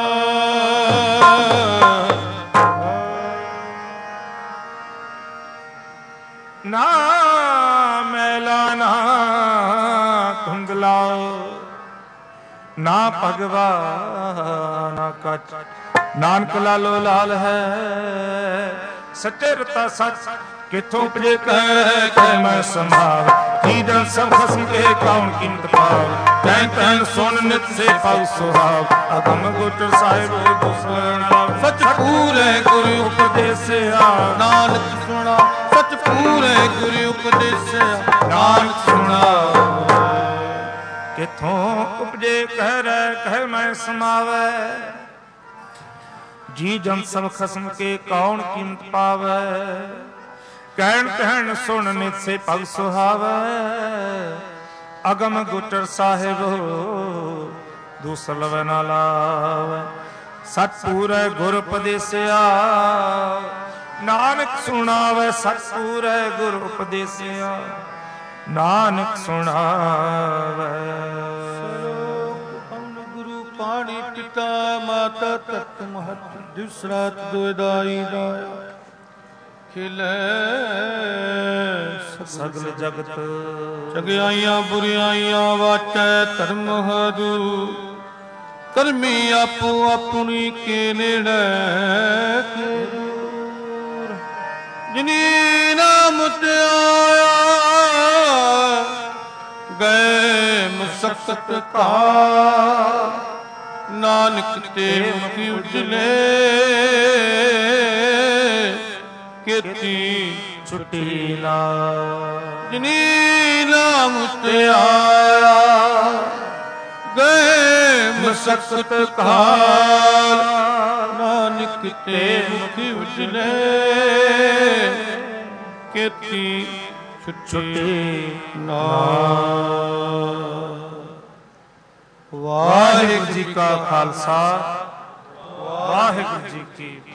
Speaker 1: ਨਾ ਮੈਲਾ ਨਾ ਧੁੰਦਲਾ ਨਾ ਭਗਵਾ ਨਾ ਕੱਚ ਨਾਨਕ ਲਾਲੋ ਲਾਲ ਹੈ ਸੱਚੇ ਰਤਾ ਸੱਚ ਕਿਥੋਂ ਉਪਜੇ ਕਹਿ ਮੈਂ ਸੰਭਾਵ ਕੀ ਜਨ ਸਭ ਖਸਮ ਕੇ ਕੌਣ ਕੀਮਤ ਪਾਵ ਤੈਨ ਤੈਨ ਸੁਣ ਨਿਤ ਸੇ ਪਾਉ ਸੁਹਾਵ ਅਗਮ ਗੋਚਰ ਸਾਹਿਬ ਦੁਸਰਣਾ ਸੱਚ ਪੂਰੇ ਗੁਰੂ ਉਪਦੇਸਿਆ
Speaker 2: ਨਾਨਕ ਸੁਣਾ ਸੱਚ ਪੂਰੇ ਗੁਰੂ ਉਪਦੇਸਿਆ
Speaker 1: ਨਾਨਕ ਸੁਣਾ ਕਿਥੋਂ ਉਪਜੇ ਕਹਿ ਮੈਂ ਸਮਾਵੈ ਜੀ ਜਨ ਸਭ ਖਸਮ ਕੇ ਕੌਣ ਕੀਮਤ ਪਾਵੈ ਕਹਿਣ ਕਹਿਣ ਸੁਣ ਨਿਤ ਸੇ ਭਗ ਸੁਹਾਵੈ ਅਗਮ ਗੁਟਰ ਸਾਹਿਬ ਦੂਸਰ ਲਵੈ ਨਾ ਲਾਵੈ ਸਤ ਪੂਰੈ ਗੁਰ ਉਪਦੇਸਿਆ ਨਾਨਕ ਸੁਣਾਵੈ ਸਤ ਪੂਰੈ ਗੁਰ ਉਪਦੇਸਿਆ ਨਾਨਕ ਸੁਣਾਵੈ
Speaker 2: ਗੁਰੂ ਪਾਣੀ ਪਿਤਾ ਮਾਤਾ ਤਤ ਮਹਤ ਦਿਸਰਾਤ ਦੁਇਦਾਈ ਦਾਇ ਖਿਲੇ
Speaker 1: ਸਗਲ ਜਗਤ
Speaker 2: ਚਗਿਆਈਆਂ ਬੁਰਿਆਈਆਂ ਵਾਟੈ ਧਰਮ ਹਰੂ ਕਰਮੀ ਆਪੋ ਆਪਣੀ ਕੇ ਨੇੜੇ ਕੇ ਦੂਰ ਜਿਨੀ ਨਾਮ ਤੇ ਆਇਆ ਗਏ ਮੁਸਕਤ ਕਾ ਨਾਨਕ ਤੇ ਮੁਖੀ ਉਜਲੇ ਕੀਤੀ
Speaker 1: ਛੁੱਟੀ ਨਾ
Speaker 2: ਜਿਨੀ ਨਾਮ ਤੇ ਆਇਆ ਗਏ ਮੁਸਕਤ ਕਾਲ ਨਾਨਕ ਤੇ ਮੁਖੀ ਉਜਲੇ ਕੀਤੀ ਛੁੱਟੀ ਨਾ
Speaker 1: ਵਾਹਿਗੁਰੂ ਜੀ ਕਾ ਖਾਲਸਾ ਵਾਹਿਗੁਰੂ ਜੀ ਕੀ